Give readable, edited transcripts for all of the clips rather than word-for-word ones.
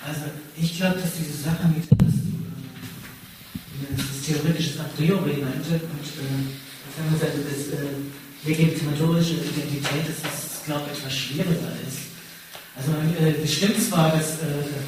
Also ich glaube, dass diese Sache mit das theoretisches A priori nannte und auf der anderen Seite das legitimatorische Identität, dass das, glaube ich, etwas schwieriger ist. Also es stimmt zwar, dass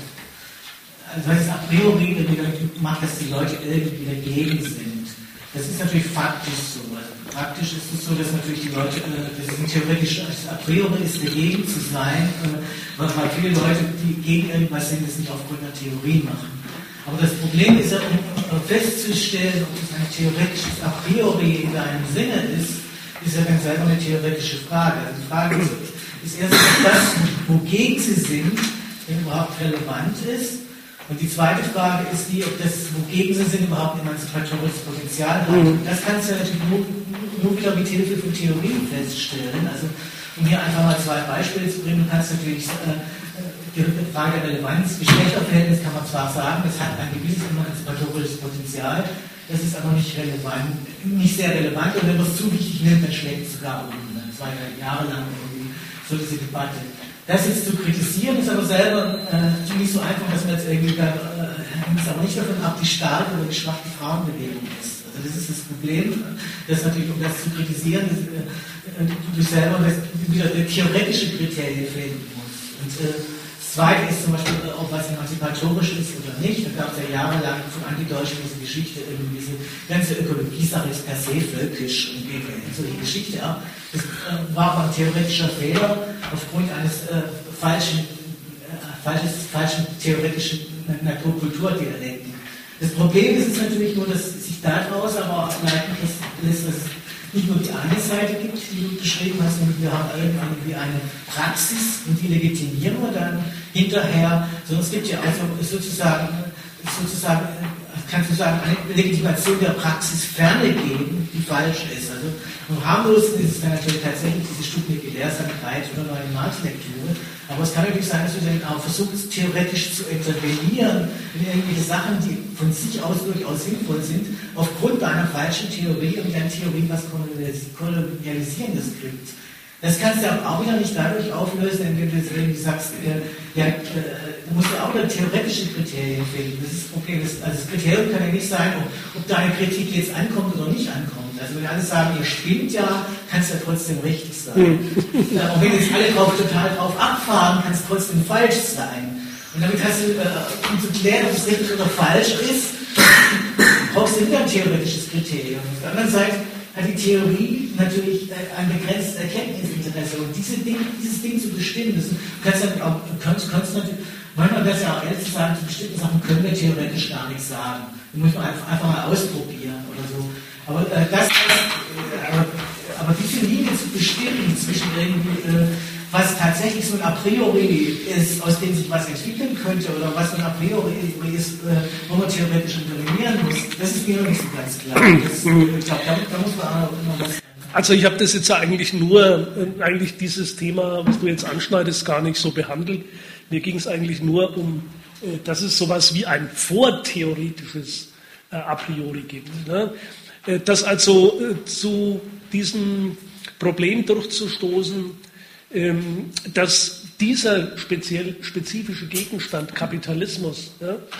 das A priori macht, dass die Leute irgendwie dagegen sind. Das ist natürlich faktisch so. Also praktisch ist es so, dass natürlich die Leute, das ist ein theoretisches A priori ist, dagegen zu sein, weil viele Leute, die gegen irgendwas sind, das nicht aufgrund einer Theorie machen. Aber das Problem ist ja, um festzustellen, ob es ein theoretisches A priori in deinem Sinne ist ja dann selber eine theoretische Frage. Also die Frage ist erst, ob das, wogegen sie sind, denn überhaupt relevant ist. Und die zweite Frage ist die, ob das, wogegen sie sind, überhaupt ein emanzipatorisches Potenzial hat. Und das kannst du natürlich nur wieder mit Hilfe von Theorien feststellen. Also, um hier einfach mal zwei Beispiele zu bringen, du kannst natürlich die Frage der Relevanz, Geschlechterverhältnis kann man zwar sagen, das hat ein gewisses emanzipatorisches Potenzial, das ist aber nicht relevant, nicht sehr relevant, und wenn man es zu wichtig nimmt, dann schlägt es sogar um. Das war ja jahrelang irgendwie so diese Debatte. Das jetzt zu kritisieren, ist aber selber nicht so einfach, dass man jetzt irgendwie hängt es aber nicht davon ab, wie stark oder wie schwach die Frauenbewegung ist. Also das ist das Problem, dass natürlich, um das zu kritisieren, du selber wieder theoretische Kriterien finden musst. Und das Zweite ist zum Beispiel, ob was emanzipatorisch ist oder nicht. Da gab es ja jahrelang von Antideutschen diese Geschichte, diese ganze Ökologie-Sache ist per se völkisch und geht solche Geschichte ab. Das war aber ein theoretischer Fehler aufgrund eines falschen theoretischen Naturkulturdialekten. Das Problem ist natürlich nur, dass sich daraus aber auch ableiten lässt, dass es nicht nur die eine Seite gibt, die du beschrieben hast, sondern wir haben irgendwie eine Praxis und die legitimieren wir dann hinterher, sondern es gibt ja also sozusagen kannst du sagen, eine Legitimation der Praxis ferne geben, die falsch ist. Also am harmlosesten ist es dann natürlich tatsächlich diese stupide Gelehrsamkeit oder neue Marx-Lektüre, aber es kann natürlich sein, dass du dann auch versuchst, theoretisch zu intervenieren in irgendwelche Sachen, die von sich aus durchaus sinnvoll sind, aufgrund deiner falschen Theorie und deiner Theorie was Kolonialisierendes kriegt. Das kannst du aber auch wieder nicht dadurch auflösen, indem du jetzt irgendwie sagst, du musst ja auch wieder theoretische Kriterien finden. Das ist okay. Das Kriterium kann ja nicht sein, ob deine Kritik jetzt ankommt oder nicht ankommt. Also wenn alle sagen, ihr spinnt ja, kann es ja trotzdem richtig sein. Und wenn jetzt alle total drauf abfahren, kann es trotzdem falsch sein. Und damit hast du, um zu klären, ob es richtig oder falsch ist, brauchst du wieder ein theoretisches Kriterium. Auf der anderen Seite hat die Theorie natürlich ein begrenztes Erkenntnisinteresse. Und dieses Ding zu bestimmen, kannst natürlich, manchmal wäre es ja auch ehrlich zu sagen, zu bestimmten Sachen können wir theoretisch gar nichts sagen. Die muss man einfach mal ausprobieren oder so. Aber diese Linie zu bestimmen zwischen irgendwie, was tatsächlich so ein A priori ist, aus dem sich was entwickeln könnte, oder was so ein A priori ist, wo man theoretisch intervenieren muss, das ist mir noch nicht so ganz klar. Ich glaube, da muss man auch immer was. Also ich habe das jetzt eigentlich dieses Thema, was du jetzt anschneidest, gar nicht so behandelt. Mir ging es eigentlich nur um, dass es sowas wie ein vortheoretisches A priori gibt. Ne? Das also zu diesem Problem durchzustoßen, dass dieser spezifische Gegenstand Kapitalismus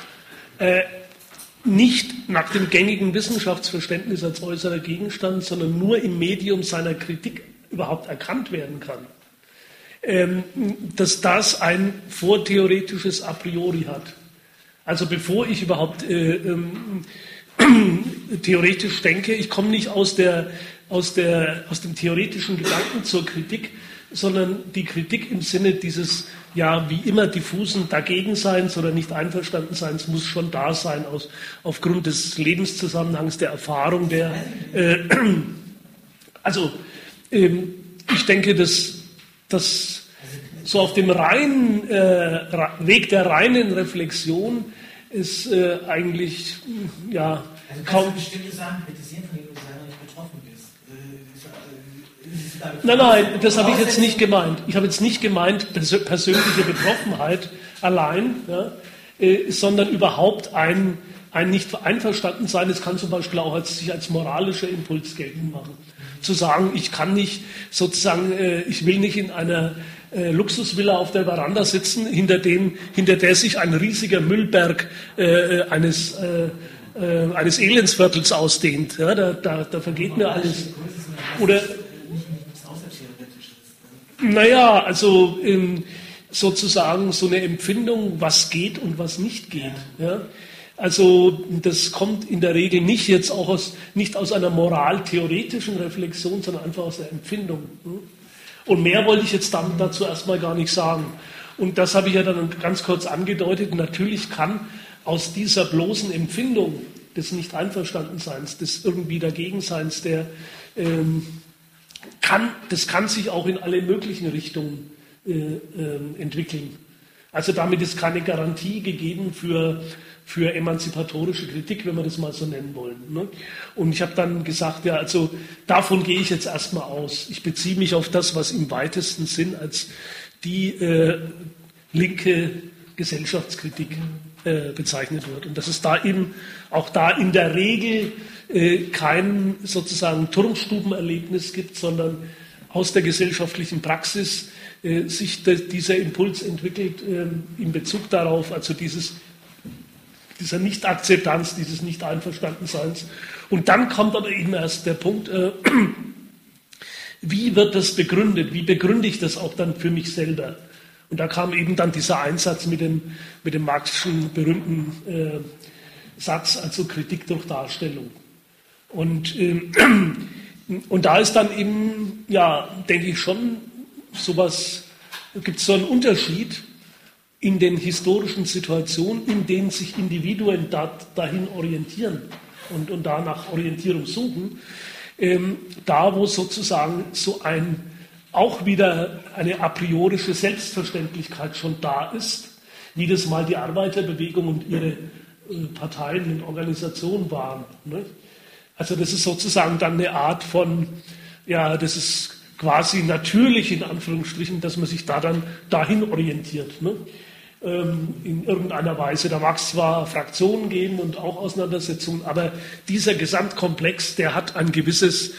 nicht nach dem gängigen Wissenschaftsverständnis als äußerer Gegenstand, sondern nur im Medium seiner Kritik überhaupt erkannt werden kann, dass das ein vortheoretisches A priori hat. Also bevor ich überhaupt theoretisch denke, ich komme nicht aus dem theoretischen Gedanken zur Kritik, sondern die Kritik im Sinne dieses, ja, wie immer diffusen Dagegenseins oder nicht Einverstandenseins muss schon da sein, aufgrund des Lebenszusammenhangs, der Erfahrung, ich denke, dass so auf dem reinen Weg der reinen Reflexion ist eigentlich, ja, kaum... bestimmte Sachen kritisieren, von denen du selber nicht betroffen bist. Nein, das habe ich jetzt nicht gemeint. Ich habe jetzt nicht gemeint, persönliche Betroffenheit allein, ja, sondern überhaupt ein nicht einverstanden sein. Es kann zum Beispiel auch sich als moralischer Impuls geltend machen. Zu sagen, ich kann nicht sozusagen, ich will nicht in einer Luxusvilla auf der Veranda sitzen, hinter der sich ein riesiger Müllberg eines Elendsviertels ausdehnt. Ja, da vergeht mir alles. Oder, naja, also sozusagen so eine Empfindung, was geht und was nicht geht. Ja. Also das kommt in der Regel nicht aus einer moraltheoretischen Reflexion, sondern einfach aus der Empfindung. Und mehr wollte ich jetzt dazu erstmal gar nicht sagen. Und das habe ich ja dann ganz kurz angedeutet. Natürlich kann aus dieser bloßen Empfindung des Nicht-Einverstandenseins, des irgendwie Dagegenseins, das kann sich auch in alle möglichen Richtungen entwickeln. Also damit ist keine Garantie gegeben für emanzipatorische Kritik, wenn wir das mal so nennen wollen. Ne? Und ich habe dann gesagt, ja, also davon gehe ich jetzt erstmal aus. Ich beziehe mich auf das, was im weitesten Sinn als die linke Gesellschaftskritik bezeichnet wird. Und dass es da eben auch da in der Regel kein sozusagen Turmstubenerlebnis gibt, sondern aus der gesellschaftlichen Praxis sich dieser Impuls entwickelt in Bezug darauf, also dieser Nicht-Akzeptanz, dieses Nicht-Einverstandenseins. Und dann kommt aber eben erst der Punkt, wie wird das begründet? Wie begründe ich das auch dann für mich selber? Und da kam eben dann dieser Einsatz mit dem Marxischen berühmten Satz, also Kritik durch Darstellung. Und da ist dann eben, ja, denke ich schon, gibt es so einen Unterschied in den historischen Situationen, in denen sich Individuen dahin orientieren und da nach Orientierung suchen, da wo sozusagen auch wieder eine a priorische Selbstverständlichkeit schon da ist, wie das mal die Arbeiterbewegung und ihre Parteien und Organisationen waren. Ne? Also das ist sozusagen dann eine Art von, ja, das ist quasi natürlich in Anführungsstrichen, dass man sich da dann dahin orientiert. Ne? In irgendeiner Weise. Da mag es zwar Fraktionen geben und auch Auseinandersetzungen, aber dieser Gesamtkomplex, der hat eine gewisse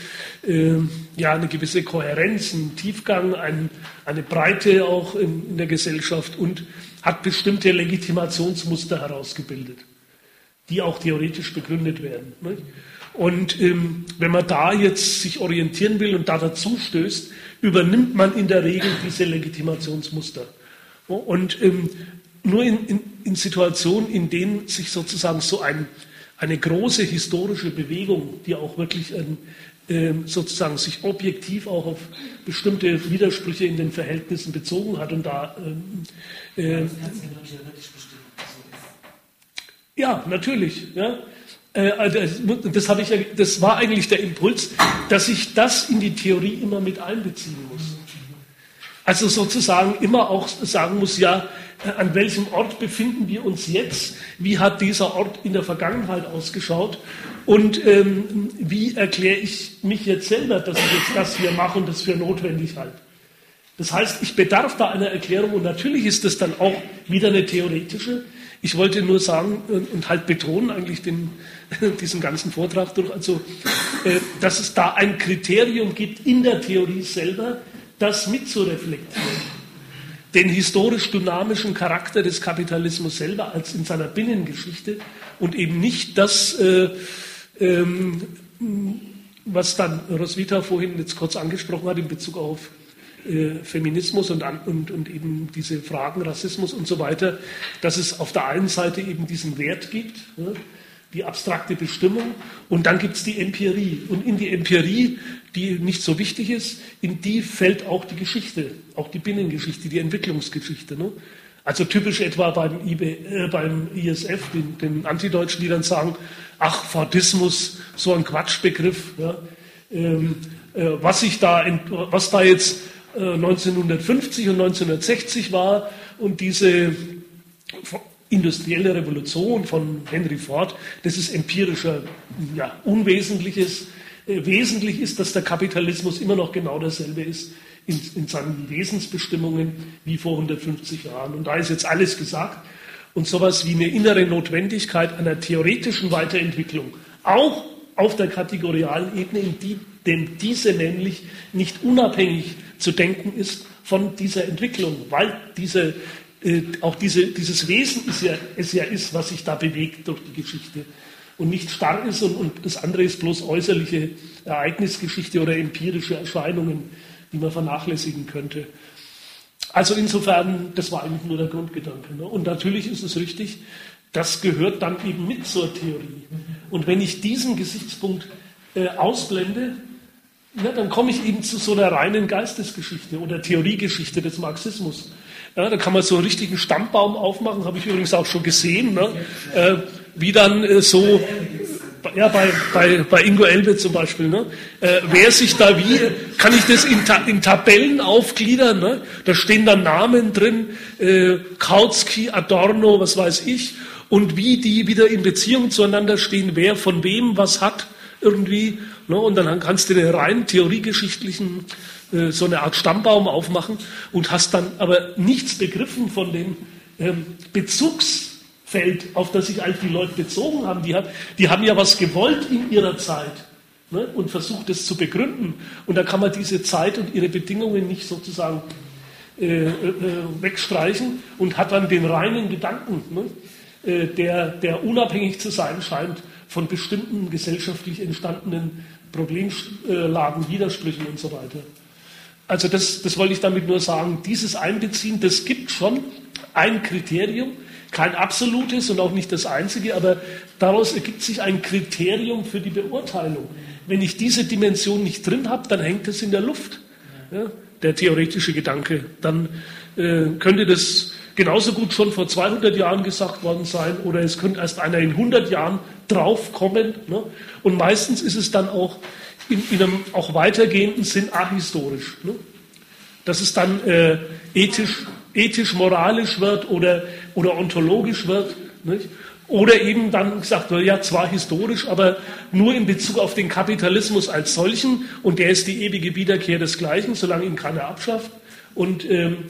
Kohärenz, einen Tiefgang, eine Breite auch in der Gesellschaft und hat bestimmte Legitimationsmuster herausgebildet, die auch theoretisch begründet werden. Ne? Und wenn man da jetzt sich orientieren will und da dazu stößt, übernimmt man in der Regel diese Legitimationsmuster. Und nur in Situationen, in denen sich sozusagen so eine große historische Bewegung, die auch wirklich sozusagen sich objektiv auch auf bestimmte Widersprüche in den Verhältnissen bezogen hat und da ja, natürlich, ja. Das war eigentlich der Impuls, dass ich das in die Theorie immer mit einbeziehen muss. Also sozusagen immer auch sagen muss, ja, an welchem Ort befinden wir uns jetzt? Wie hat dieser Ort in der Vergangenheit ausgeschaut? Und wie erkläre ich mich jetzt selber, dass ich jetzt das hier mache und das für notwendig halte? Das heißt, ich bedarf da einer Erklärung und natürlich ist das dann auch wieder eine theoretische. Ich wollte nur sagen und halt betonen eigentlich diesen ganzen Vortrag durch, also dass es da ein Kriterium gibt in der Theorie selber, das mitzureflektieren. Den historisch-dynamischen Charakter des Kapitalismus selber als in seiner Binnengeschichte und eben nicht das, was dann Roswitha vorhin jetzt kurz angesprochen hat in Bezug auf Feminismus und eben diese Fragen Rassismus und so weiter, dass es auf der einen Seite eben diesen Wert gibt, die abstrakte Bestimmung, und dann gibt es die Empirie. Und in die Empirie, die nicht so wichtig ist, in die fällt auch die Geschichte, auch die Binnengeschichte, die Entwicklungsgeschichte. Ne? Also typisch etwa beim ISF, den Antideutschen, die dann sagen, ach, Fordismus, so ein Quatschbegriff. Ja? Was da jetzt 1950 und 1960 war und diese industrielle Revolution von Henry Ford, das ist empirischer, ja, Unwesentliches. Wesentlich ist, dass der Kapitalismus immer noch genau dasselbe ist in seinen Wesensbestimmungen wie vor 150 Jahren. Und da ist jetzt alles gesagt. Und sowas wie eine innere Notwendigkeit einer theoretischen Weiterentwicklung, auch auf der kategorialen Ebene, in dem diese nämlich nicht unabhängig zu denken ist von dieser Entwicklung, weil dieses Wesen es ja ist, was sich da bewegt durch die Geschichte und nicht starr ist und das andere ist bloß äußerliche Ereignisgeschichte oder empirische Erscheinungen, die man vernachlässigen könnte. Also insofern, das war eigentlich nur der Grundgedanke. Ne? Und natürlich ist es richtig, das gehört dann eben mit zur Theorie. Und wenn ich diesen Gesichtspunkt ausblende, ja, dann komme ich eben zu so einer reinen Geistesgeschichte oder Theoriegeschichte des Marxismus. Ja, da kann man so einen richtigen Stammbaum aufmachen, habe ich übrigens auch schon gesehen, ne? Wie dann so, ja, bei Ingo Elbe zum Beispiel, ne? Wer sich da wie, kann ich das in Tabellen aufgliedern, ne? Da stehen dann Namen drin, Kautsky, Adorno, was weiß ich, und wie die wieder in Beziehung zueinander stehen, wer von wem was hat irgendwie, ne? Und dann kannst du den rein theoriegeschichtlichen so eine Art Stammbaum aufmachen und hast dann aber nichts begriffen von dem Bezugsfeld, auf das sich eigentlich die Leute bezogen haben. Die haben ja was gewollt in ihrer Zeit, ne? Und versucht es zu begründen. Und da kann man diese Zeit und ihre Bedingungen nicht sozusagen wegstreichen und hat dann den reinen Gedanken, ne? Der unabhängig zu sein scheint von bestimmten gesellschaftlich entstandenen Problemlagen, Widersprüchen und so weiter. Also das wollte ich damit nur sagen, dieses Einbeziehen, das gibt schon ein Kriterium, kein absolutes und auch nicht das einzige, aber daraus ergibt sich ein Kriterium für die Beurteilung. Wenn ich diese Dimension nicht drin habe, dann hängt es in der Luft, ja, der theoretische Gedanke. Dann könnte das genauso gut schon vor 200 Jahren gesagt worden sein oder es könnte erst einer in 100 Jahren draufkommen. Ne? Und meistens ist es dann auch in einem auch weitergehenden Sinn ahistorisch. Ne? Dass es dann ethisch, moralisch wird oder ontologisch wird. Nicht? Oder eben dann gesagt wird, ja zwar historisch, aber nur in Bezug auf den Kapitalismus als solchen und der ist die ewige Wiederkehr desgleichen, solange ihn keiner abschafft. Und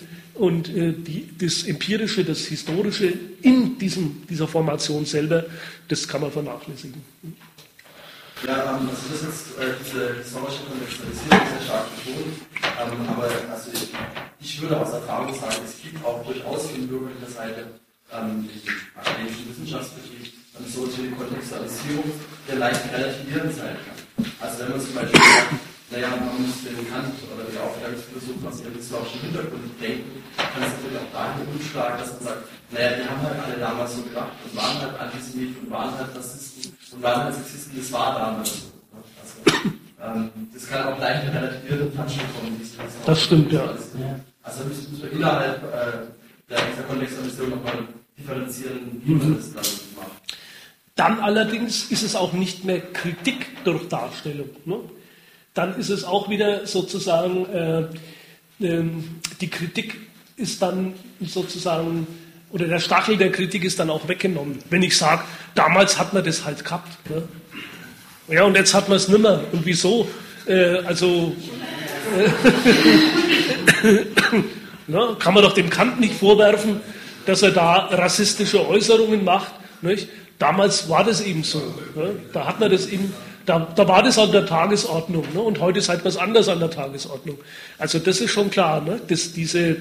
das Empirische, das Historische in dieser Formation selber, das kann man vernachlässigen. Ja, also das ist diese historische Kontextualisierung sehr stark betont, aber also ich würde aus Erfahrung sagen, es gibt auch durchaus von bürgerlicher Seite im akademischen Wissenschaftsbetrieb so eine Kontextualisierung, der leicht relativierend sein kann. Also wenn man zum Beispiel sagt, naja, man muss den Kant oder den Aufklärungsphilosophen aus ihrem historischen Hintergrund denken, kann es natürlich auch dahin umschlagen, dass man sagt, naja, die haben halt alle damals so gedacht und waren halt Antisemiten und waren halt Rassisten und waren halt Sexisten, das war damals so. Also, das kann auch leicht in relativierende Touchen kommen. Das stimmt, ja. Also müssen wir innerhalb dieser Kontextualisierung nochmal differenzieren, wie man das dann macht. Dann allerdings ist es auch nicht mehr Kritik durch Darstellung. Ne? Dann ist es auch wieder sozusagen, die Kritik ist dann sozusagen, oder der Stachel der Kritik ist dann auch weggenommen. Wenn ich sage, damals hat man das halt gehabt. Ne? Ja, und jetzt hat man es nicht mehr. Und wieso? Ne? Kann man doch dem Kant nicht vorwerfen, dass er da rassistische Äußerungen macht. Nicht? Damals war das eben so. Ne? Da hat man das eben, da war das an der Tagesordnung. Ne? Und heute ist halt was anderes an der Tagesordnung. Also das ist schon klar. Ne? Dass diese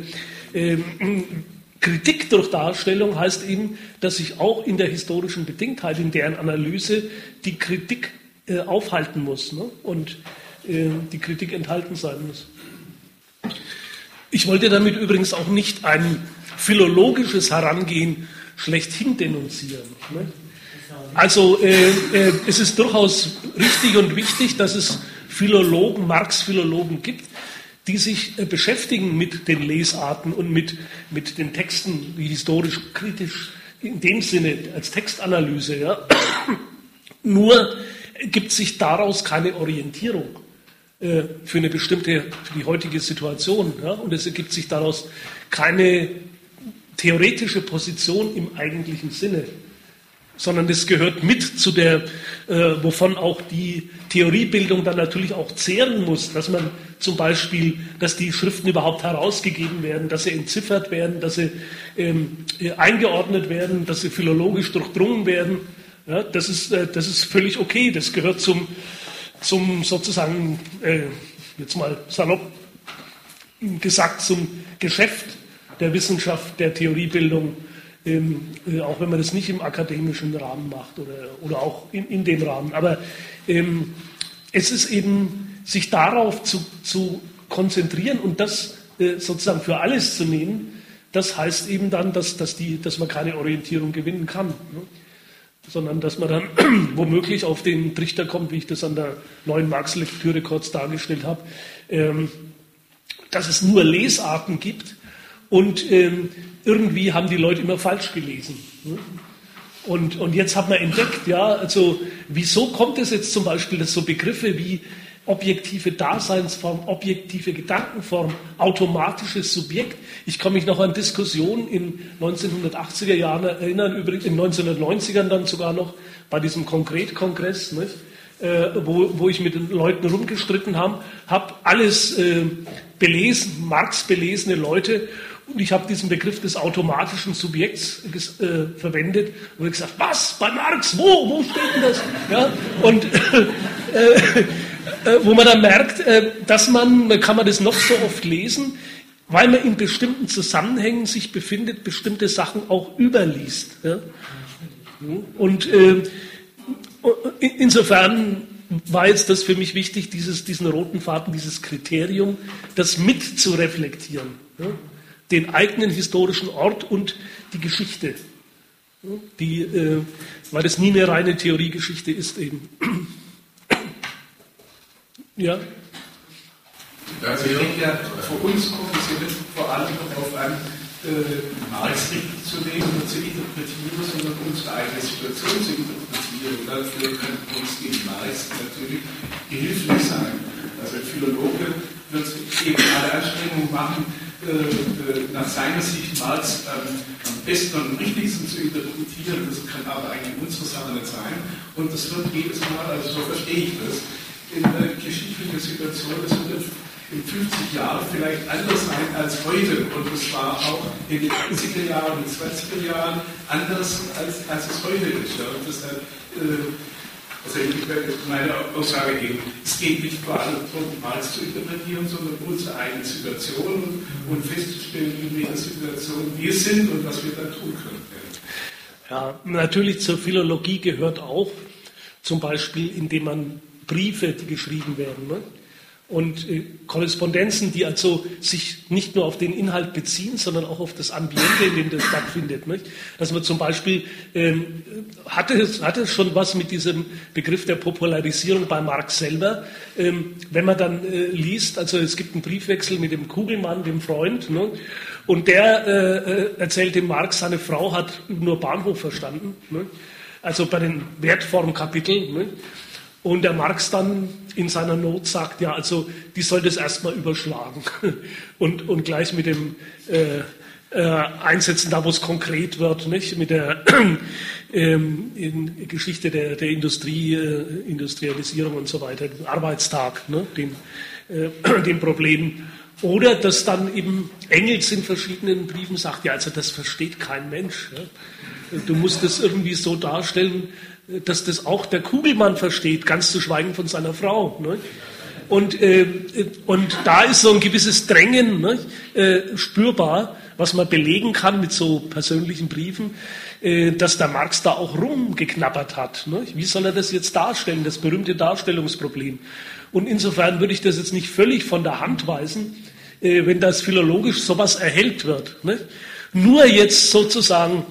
Kritik durch Darstellung heißt eben, dass ich auch in der historischen Bedingtheit, in deren Analyse, die Kritik aufhalten muss, ne? Und die Kritik enthalten sein muss. Ich wollte damit übrigens auch nicht ein philologisches Herangehen schlechthin denunzieren. Ne? Also es ist durchaus richtig und wichtig, dass es Philologen, Marx-Philologen gibt, die sich beschäftigen mit den Lesarten und mit den Texten, die historisch kritisch in dem Sinne als Textanalyse. Ja. Nur gibt sich daraus keine Orientierung für die heutige Situation. Ja. Und es ergibt sich daraus keine theoretische Position im eigentlichen Sinne, sondern es gehört mit zu der, wovon auch die Theoriebildung dann natürlich auch zehren muss, dass man zum Beispiel, dass die Schriften überhaupt herausgegeben werden, dass sie entziffert werden, dass sie eingeordnet werden, dass sie philologisch durchdrungen werden. Ja, das ist völlig okay. Das gehört zum sozusagen, jetzt mal salopp, gesagt, zum Geschäft der Wissenschaft, der Theoriebildung, auch wenn man das nicht im akademischen Rahmen macht oder auch in dem Rahmen. Aber es ist eben, sich darauf zu konzentrieren und das sozusagen für alles zu nehmen, das heißt eben dann, dass man keine Orientierung gewinnen kann, ne? Sondern dass man dann womöglich auf den Trichter kommt, wie ich das an der neuen Marx-Lektüre kurz dargestellt habe, dass es nur Lesarten gibt und irgendwie haben die Leute immer falsch gelesen. Ne? Und jetzt hat man entdeckt, ja, also wieso kommt es jetzt zum Beispiel, dass so Begriffe wie objektive Daseinsform, objektive Gedankenform, automatisches Subjekt. Ich kann mich noch an Diskussionen in 1980er Jahren erinnern, übrigens in 1990ern dann sogar noch bei diesem Konkretkongress, nicht? Wo ich mit den Leuten rumgestritten habe alles belesen, Marx belesene Leute, und ich habe diesen Begriff des automatischen Subjekts verwendet und gesagt, was, bei Marx, wo steht denn das? Ja, und wo man dann merkt, dass kann man das noch so oft lesen, weil man in bestimmten Zusammenhängen sich befindet, bestimmte Sachen auch überliest. Ja? Und insofern war jetzt das für mich wichtig, diesen roten Faden, dieses Kriterium, das mit zu reflektieren. Ja? Den eigenen historischen Ort und die Geschichte. Weil das nie eine reine Theoriegeschichte ist eben. Ja. Also ich denke ja, für uns kommt es ja nicht vor allem darauf an, Marx richtig zu lesen und zu interpretieren, sondern unsere eigene Situation zu interpretieren. Und dafür kann uns eben Marx natürlich behilflich sein. Also ein Philologe wird eben alle Anstrengungen machen, nach seiner Sicht Marx am besten und am richtigsten zu interpretieren. Das kann aber eigentlich unsere Sache nicht sein. Und das wird jedes Mal, also so verstehe ich das, in der geschichtlichen Situation, das wird in 50 Jahren vielleicht anders sein als heute. Und es war auch in den 80er Jahren und 20er Jahren anders, als es heute ist. Ja. Und deshalb, also meine Aussage eben, es geht nicht vor allem darum, Marx zu interpretieren, sondern unsere eigene Situation und festzustellen, in welcher Situation wir sind und was wir da tun können. Ja, natürlich zur Philologie gehört auch zum Beispiel, indem man Briefe, die geschrieben werden, ne? Und Korrespondenzen, die also sich nicht nur auf den Inhalt beziehen, sondern auch auf das Ambiente, in dem das stattfindet. Nicht? Dass man zum Beispiel, hatte es schon was mit diesem Begriff der Popularisierung bei Marx selber, wenn man dann liest, also es gibt einen Briefwechsel mit dem Kugelmann, dem Freund, ne? Und der erzählt dem Marx, seine Frau hat nur Bahnhof verstanden, ne? Also bei den Wertformkapiteln, ne? Und der Marx dann in seiner Not sagt, ja, also die soll das erstmal überschlagen und gleich mit dem einsetzen, da wo es konkret wird, nicht? Mit der Geschichte der Industrialisierung und so weiter, den Arbeitstag, ne? Den Problemen. Oder dass dann eben Engels in verschiedenen Briefen sagt, ja, also das versteht kein Mensch. Ja? Du musst es irgendwie so darstellen, dass das auch der Kugelmann versteht, ganz zu schweigen von seiner Frau. Ne? Und da ist so ein gewisses Drängen, ne, spürbar, was man belegen kann mit so persönlichen Briefen, dass der Marx da auch rumgeknabbert hat. Ne? Wie soll er das jetzt darstellen, das berühmte Darstellungsproblem? Und insofern würde ich das jetzt nicht völlig von der Hand weisen, wenn das philologisch sowas erhellt wird. Ne? Nur jetzt sozusagen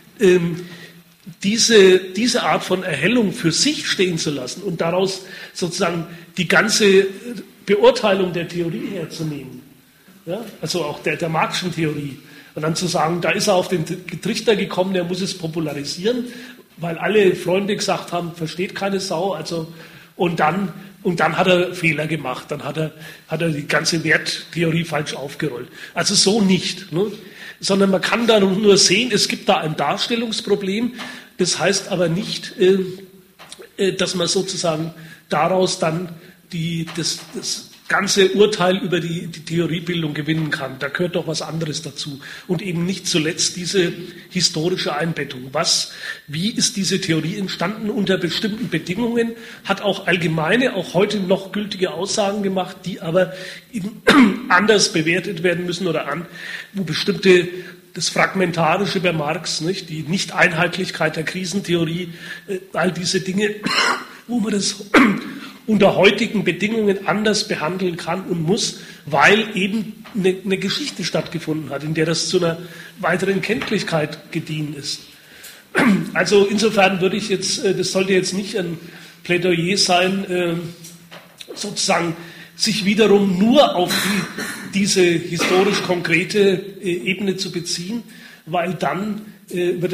diese Art von Erhellung für sich stehen zu lassen und daraus sozusagen die ganze Beurteilung der Theorie herzunehmen. Ja? Also auch der Marxischen Theorie. Und dann zu sagen, da ist er auf den Trichter gekommen, er muss es popularisieren, weil alle Freunde gesagt haben, versteht keine Sau. Also, und dann hat er Fehler gemacht, dann hat er die ganze Werttheorie falsch aufgerollt. Also so nicht. Ne? Sondern man kann da nur sehen, es gibt da ein Darstellungsproblem. Das heißt aber nicht, dass man sozusagen daraus dann ganze Urteil über die Theoriebildung gewinnen kann. Da gehört doch was anderes dazu. Und eben nicht zuletzt diese historische Einbettung. Wie ist diese Theorie entstanden unter bestimmten Bedingungen, hat auch allgemeine, auch heute noch gültige Aussagen gemacht, die aber eben anders bewertet werden müssen wo bestimmte, das Fragmentarische bei Marx, nicht, die Nicht-Einheitlichkeit der Krisentheorie, all diese Dinge, wo man das unter heutigen Bedingungen anders behandeln kann und muss, weil eben eine Geschichte stattgefunden hat, in der das zu einer weiteren Kenntlichkeit gediehen ist. Also insofern würde ich jetzt, das sollte jetzt nicht ein Plädoyer sein, sozusagen sich wiederum nur auf diese historisch konkrete Ebene zu beziehen, weil dann wird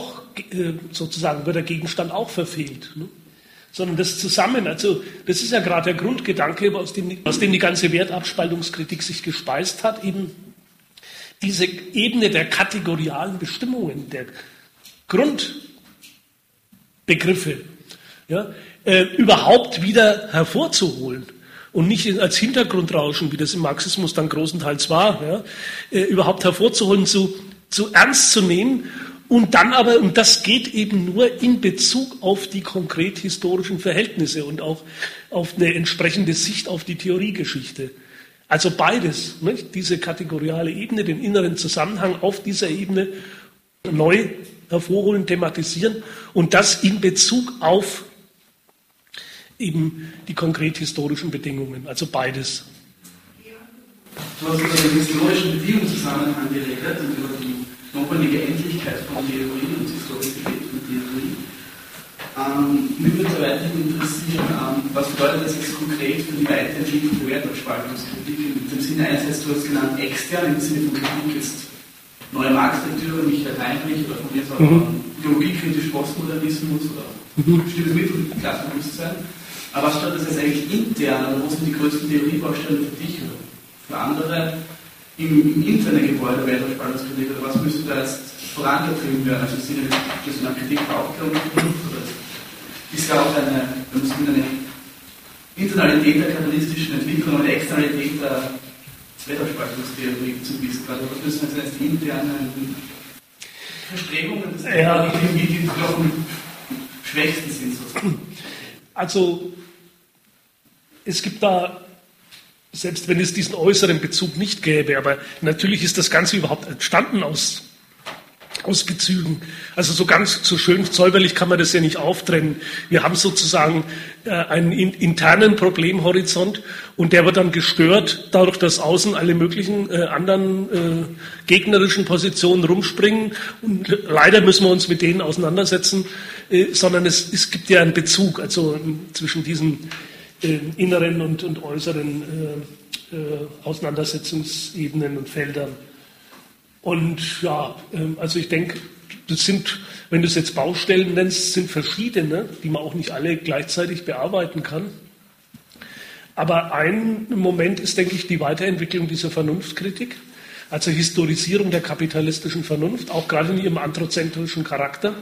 der Gegenstand auch verfehlt. Ne? Sondern das zusammen, also das ist ja gerade der Grundgedanke, aus dem die ganze Wertabspaltungskritik sich gespeist hat, eben diese Ebene der kategorialen Bestimmungen, der Grundbegriffe, ja, überhaupt wieder hervorzuholen und nicht als Hintergrundrauschen, wie das im Marxismus dann großenteils war, ja, überhaupt hervorzuholen, zu ernst zu nehmen. Und dann aber, und das geht eben nur in Bezug auf die konkret historischen Verhältnisse und auch auf eine entsprechende Sicht auf die Theoriegeschichte. Also beides, nicht? Diese kategoriale Ebene, den inneren Zusammenhang auf dieser Ebene neu hervorholen, thematisieren und das in Bezug auf eben die konkret historischen Bedingungen, also beides. Du hast über den historischen Beziehungszusammenhang geredet und über die notwendige Endlichkeit von Theorie und Historizität von Theorie. Mich würde weiterhin interessieren, was bedeutet das jetzt konkret für die Weiterentwicklung der Wertabspaltungskritik? In dem Sinne einerseits, du hast genannt, extern, im Sinne von Kritik jetzt neue Marx-Lektüre, Michael Heinrich oder von mir so ideologiekritisch Postmodernismus oder bestimmtes Mittelklassenbewusstsein. Aber was bedeutet das jetzt eigentlich intern, oder wo sind die größten Theoriebaustellen für dich oder für andere? Im internen Gebäude der Wertabspaltungskritik, oder was müsste da jetzt vorangetrieben werden? Also im Sinne der Kritik der Aufklärung oder ist ja auch eine Internality der kapitalistischen Entwicklung und eine Externalität der Wertabspaltungstheorie zu wissen. Also was müssen jetzt die internen Verstrebungen, die doch am schwächsten sind sozusagen? Also es gibt da, selbst wenn es diesen äußeren Bezug nicht gäbe, aber natürlich ist das Ganze überhaupt entstanden aus Bezügen. Also so ganz so schön säuberlich kann man das ja nicht auftrennen. Wir haben sozusagen einen internen Problemhorizont und der wird dann gestört, dadurch, dass außen alle möglichen anderen gegnerischen Positionen rumspringen und leider müssen wir uns mit denen auseinandersetzen, sondern es gibt ja einen Bezug, also zwischen diesen inneren und äußeren Auseinandersetzungsebenen und Feldern. Und ja, also ich denke, das sind, wenn du es jetzt Baustellen nennst, sind verschiedene, die man auch nicht alle gleichzeitig bearbeiten kann. Aber ein Moment ist, denke ich, die Weiterentwicklung dieser Vernunftkritik, also Historisierung der kapitalistischen Vernunft, auch gerade in ihrem anthrozentrischen Charakter.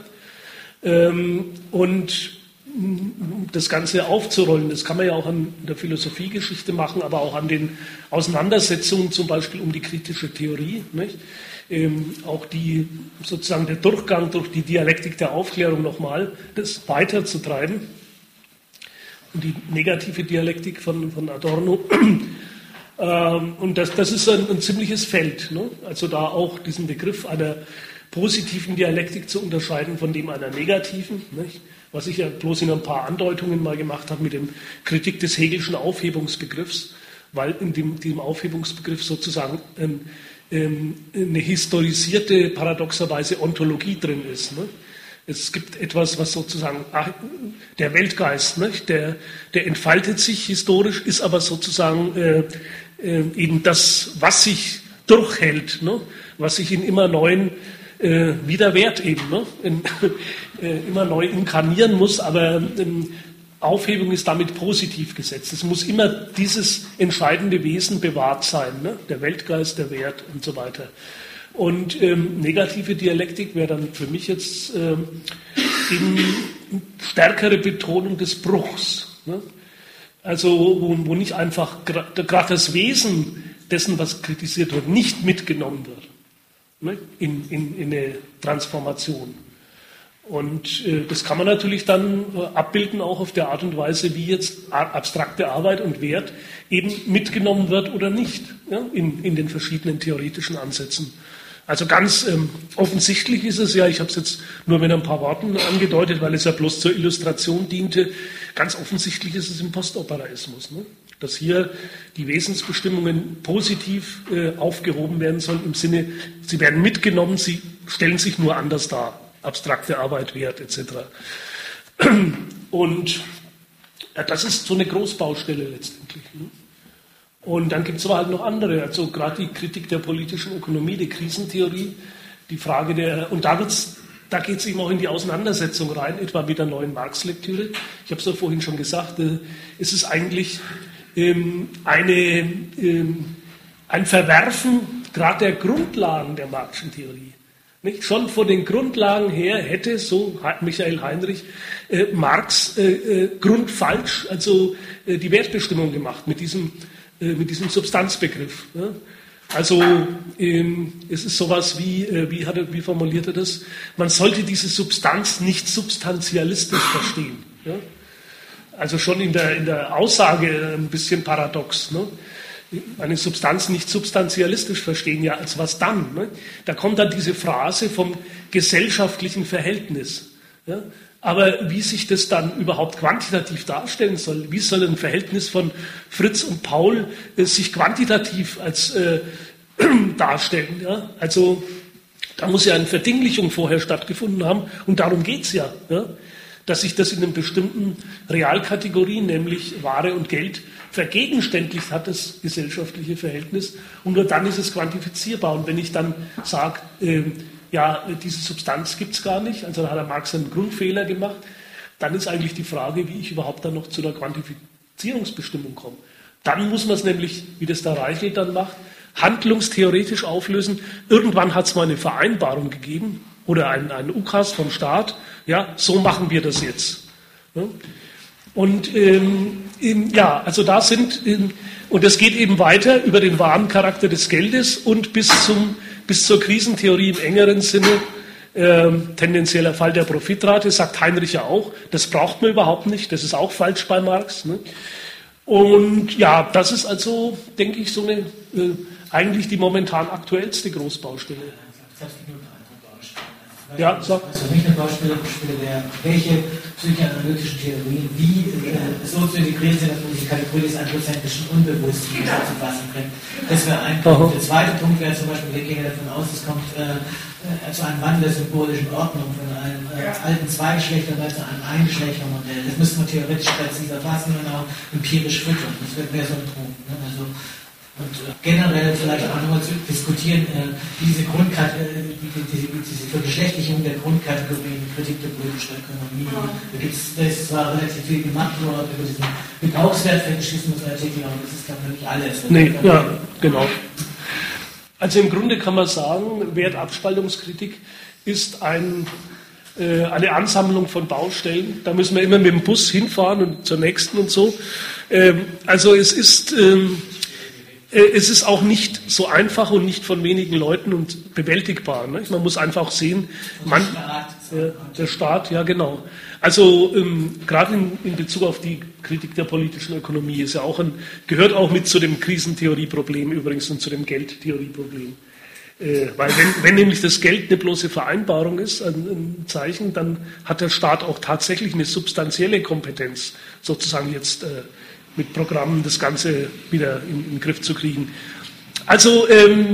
Und das Ganze aufzurollen, das kann man ja auch an der Philosophiegeschichte machen, aber auch an den Auseinandersetzungen zum Beispiel um die kritische Theorie, nicht? Auch sozusagen der Durchgang durch die Dialektik der Aufklärung nochmal, das weiterzutreiben. Und die negative Dialektik von Adorno. Und das ist ein ziemliches Feld, ne? Also da auch diesen Begriff einer positiven Dialektik zu unterscheiden von dem einer negativen, nicht? Was ich ja bloß in ein paar Andeutungen mal gemacht habe mit dem Kritik des Hegelschen Aufhebungsbegriffs, weil in dem Aufhebungsbegriff sozusagen eine historisierte, paradoxerweise Ontologie drin ist. Ne? Es gibt etwas, was sozusagen der Weltgeist, ne? Der entfaltet sich historisch, ist aber sozusagen eben das, was sich durchhält, ne? Was sich in immer neuen widerwehrt eben, ne? Immer neu inkarnieren muss, aber Aufhebung ist damit positiv gesetzt. Es muss immer dieses entscheidende Wesen bewahrt sein, ne? Der Weltgeist, der Wert und so weiter. Und negative Dialektik wäre dann für mich jetzt eben stärkere Betonung des Bruchs. Ne? Also wo nicht einfach gerade das Wesen dessen, was kritisiert wird, nicht mitgenommen wird, ne, in eine Transformation. Und das kann man natürlich dann abbilden, auch auf der Art und Weise, wie jetzt abstrakte Arbeit und Wert eben mitgenommen wird oder nicht, ja, in den verschiedenen theoretischen Ansätzen. Also ganz offensichtlich ist es ja, ich habe es jetzt nur mit ein paar Worten angedeutet, weil es ja bloß zur Illustration diente, ganz offensichtlich ist es im Postoperaismus, ne? Dass hier die Wesensbestimmungen positiv aufgehoben werden sollen, im Sinne, sie werden mitgenommen, sie stellen sich nur anders dar. Abstrakte Arbeit, Wert etc. Und ja, das ist so eine Großbaustelle letztendlich. Ne? Und dann gibt es aber halt noch andere, also gerade die Kritik der politischen Ökonomie, die Krisentheorie, die Frage und da geht es eben auch in die Auseinandersetzung rein, etwa mit der neuen Marx-Lektüre. Ich habe es ja vorhin schon gesagt, es ist eigentlich ein Verwerfen gerade der Grundlagen der Marxischen Theorie. Nicht? Schon von den Grundlagen her hätte, so Michael Heinrich, Marx grundfalsch, also die Wertbestimmung gemacht mit diesem Substanzbegriff. Ja? Also es ist sowas wie formuliert er das? Man sollte diese Substanz nicht substantialistisch verstehen. Ja? Also schon in der Aussage ein bisschen paradox. Ne? Eine Substanz nicht substantialistisch verstehen, ja, als was dann? Ne? Da kommt dann diese Phrase vom gesellschaftlichen Verhältnis. Ja? Aber wie sich das dann überhaupt quantitativ darstellen soll, wie soll ein Verhältnis von Fritz und Paul sich quantitativ als darstellen? Ja? Also da muss ja eine Verdinglichung vorher stattgefunden haben und darum geht es ja. Ja? Dass sich das in einer bestimmten Realkategorie, nämlich Ware und Geld, vergegenständlicht hat, das gesellschaftliche Verhältnis. Und nur dann ist es quantifizierbar. Und wenn ich dann sage, ja, diese Substanz gibt es gar nicht, also da hat der Marx einen Grundfehler gemacht, dann ist eigentlich die Frage, wie ich überhaupt dann noch zu einer Quantifizierungsbestimmung komme. Dann muss man es nämlich, wie das der Reichel dann macht, handlungstheoretisch auflösen. Irgendwann hat es mal eine Vereinbarung gegeben oder einen Ukas vom Staat, ja, so machen wir das jetzt. Ja? Und ja, also da und das geht eben weiter über den wahren Charakter des Geldes und bis zur Krisentheorie im engeren Sinne, tendenzieller Fall der Profitrate, sagt Heinrich ja auch, das braucht man überhaupt nicht, das ist auch falsch bei Marx. Ne? Und ja, das ist also, denke ich, so eine eigentlich die momentan aktuellste Großbaustelle. Ja, sag. Also für mich eine Baustelle wäre, welche psychoanalytischen Theorien wie so zu integrieren sind, dass man die Kategorie des anthropozentischen Unbewussten zu fassen kann. Das wäre ein Punkt. Der zweite Punkt wäre zum Beispiel, wir gehen davon aus, es kommt zu einem Wandel der symbolischen Ordnung von einem alten Zweigeschlechtermodell zu einem Eingeschlechtermodell. Das müsste man theoretisch präzise erfassen und auch empirisch füttern. Das wäre so ein Punkt. Ne? Also, und generell vielleicht auch nochmal zu diskutieren, diese Verschlechtlichung der Grundkategorien, Kritik der politischen Ökonomie. Da ist zwar relativ viel gemacht worden über diesen Gebrauchswertfetischismus-Artikel, aber das ist, glaube ich, nicht alles. Nee, ja, genau. Also im Grunde kann man sagen, Wertabspaltungskritik ist eine Ansammlung von Baustellen. Da müssen wir immer mit dem Bus hinfahren und zur nächsten und so. Also es ist auch nicht so einfach und nicht von wenigen Leuten und bewältigbar. Ne? Man muss einfach sehen, der Staat, ja genau. Also gerade in Bezug auf die Kritik der politischen Ökonomie ist ja auch gehört auch mit zu dem Krisentheorieproblem übrigens und zu dem Geldtheorieproblem. Weil wenn nämlich das Geld eine bloße Vereinbarung ist, ein Zeichen, dann hat der Staat auch tatsächlich eine substanzielle Kompetenz, sozusagen jetzt mit Programmen das Ganze wieder in den Griff zu kriegen. Also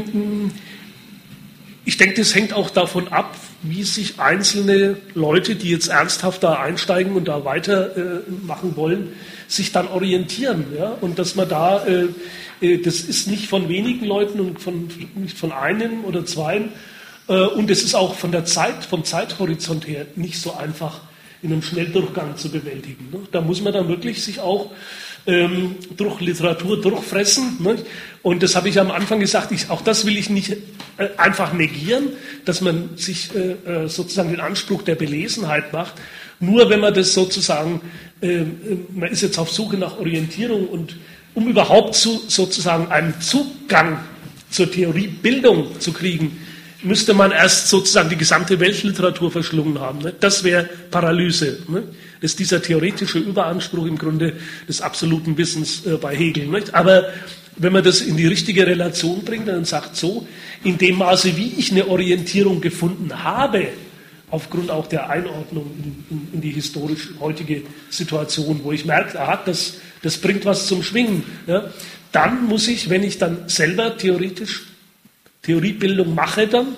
ich denke, das hängt auch davon ab, wie sich einzelne Leute, die jetzt ernsthaft da einsteigen und da weitermachen wollen, sich dann orientieren. Ja? Und dass man da, das ist nicht von wenigen Leuten und nicht von einem oder zweien, und es ist auch vom Zeithorizont her nicht so einfach, in einem Schnelldurchgang zu bewältigen. Ne? Da muss man dann wirklich sich auch durch Literatur durchfressen. Ne? Und das habe ich am Anfang gesagt, auch das will ich nicht einfach negieren, dass man sich sozusagen den Anspruch der Belesenheit macht. Nur wenn man das sozusagen, man ist jetzt auf Suche nach Orientierung und um überhaupt sozusagen einen Zugang zur Theoriebildung zu kriegen, müsste man erst sozusagen die gesamte Weltliteratur verschlungen haben. Ne? Das wäre Paralyse. Ne? Das ist dieser theoretische Überanspruch im Grunde des absoluten Wissens bei Hegel. Nicht? Aber wenn man das in die richtige Relation bringt und sagt so, in dem Maße, wie ich eine Orientierung gefunden habe, aufgrund auch der Einordnung in die historisch heutige Situation, wo ich merke, aha, das bringt was zum Schwingen, ja, dann muss ich, wenn ich dann selber Theoriebildung mache, dann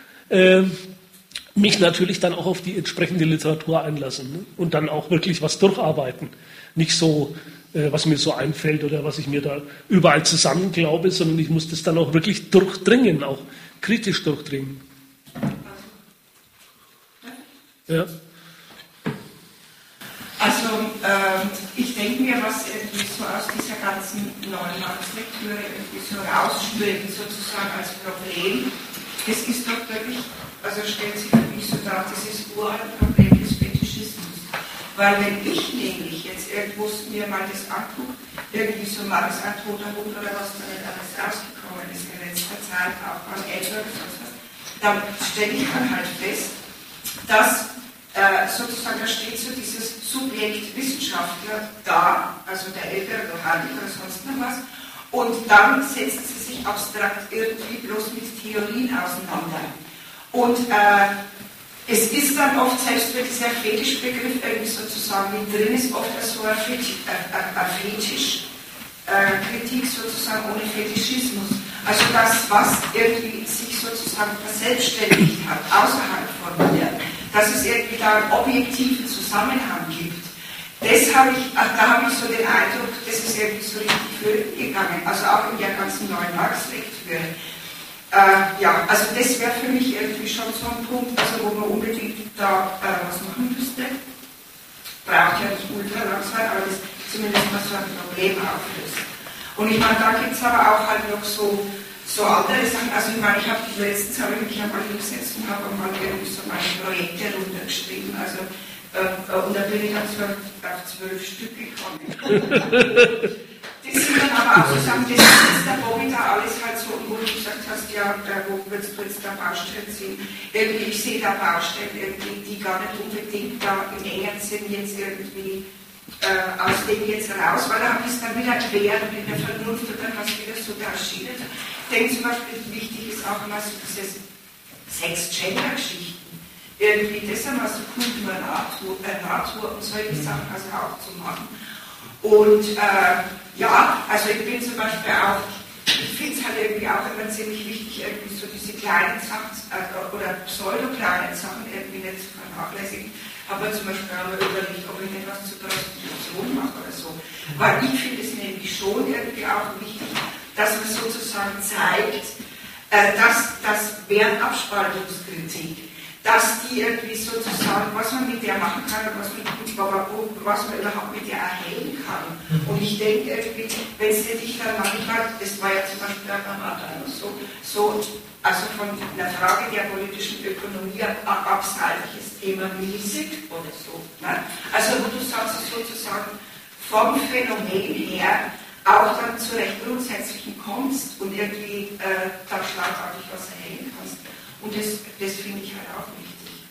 mich natürlich dann auch auf die entsprechende Literatur einlassen, ne? Und dann auch wirklich was durcharbeiten. Nicht so, was mir so einfällt oder was ich mir da überall zusammen glaube, sondern ich muss das dann auch wirklich durchdringen, auch kritisch durchdringen. Ja. Also ich denke mir, was irgendwie so aus dieser ganzen Neumannslektüre irgendwie so rausspringt, sozusagen als Problem, das ist doch wirklich, also stellt sich für mich so dar, dieses uralte Problem des Fetischismus. Weil wenn ich nämlich jetzt irgendwo mir mal das angucke, irgendwie so Marx ein toter Hund oder was da nicht alles rausgekommen ist in letzter Zeit, auch beim Älter oder sonst was, dann stelle ich dann halt fest, dass sozusagen, da steht so dieses Subjekt Wissenschaftler da, also der ältere Johann oder sonst noch was, und dann setzen sie sich abstrakt irgendwie bloß mit Theorien auseinander. Und es ist dann oft, selbst wenn dieser Fetischbegriff irgendwie sozusagen mit drin ist, oft so ein Fetischkritik sozusagen ohne Fetischismus. Also das, was irgendwie sich sozusagen verselbstständigt hat, außerhalb von mir, dass es irgendwie da einen objektiven Zusammenhang gibt. Das habe ich, da habe ich so den Eindruck, das ist irgendwie so richtig flöten gegangen, also auch in der ganzen neuen Marx-Lektüre. Ja, also das wäre für mich irgendwie schon so ein Punkt, also wo man unbedingt da was machen müsste. Braucht ja nicht ultra lang sein, aber das zumindest mal so ein Problem auflöst. Und ich meine, da gibt es aber auch halt noch so andere Sachen, also ich meine, ich habe letztens mich einmal hingesetzt und habe einmal irgendwie so meine Projekte runtergeschrieben, also und da bin ich dann auf 12 Stück gekommen. Die sind dann aber auch zusammen, das ist jetzt der Bobby da alles halt so, wo du gesagt hast, ja, wo willst du jetzt da Baustellen sehen? Irgendwie, ich sehe da Baustellen irgendwie, die gar nicht unbedingt da im engen Sinn jetzt irgendwie aus dem jetzt raus, weil da habe ich es dann wieder quer und in der Vernunft und dann hast du wieder so verschiedene. Ich denke zum Beispiel, wichtig ist auch immer so dieses Sex-Gender-Geschichten. Irgendwie das einmal so Kultur, Natur und solche Sachen also auch zu machen. Und ja, also ich bin zum Beispiel auch, ich finde es halt irgendwie auch immer ziemlich wichtig, irgendwie so diese kleinen Sachen oder pseudo-kleinen Sachen irgendwie nicht zu vernachlässigen. Aber zum Beispiel haben wir überlegt, ob ich etwas zur Prostitution mache oder so. Weil ich finde es nämlich schon irgendwie auch wichtig, dass man sozusagen zeigt, dass das Wertabspaltungskritik, dass die irgendwie sozusagen, was man mit der machen kann und was man überhaupt mit der erhellen kann. Und ich denke irgendwie, wenn es dich dann manchmal, das war ja zum Beispiel beim anderen so, also von einer Frage der politischen Ökonomie abseitiges Thema Musik oder so. Ne? Also wo du sagst, sozusagen vom Phänomen her auch dann zu recht grundsätzlichen kommst und irgendwie da schlagartig was erhellen kannst. Und das finde ich halt auch wichtig.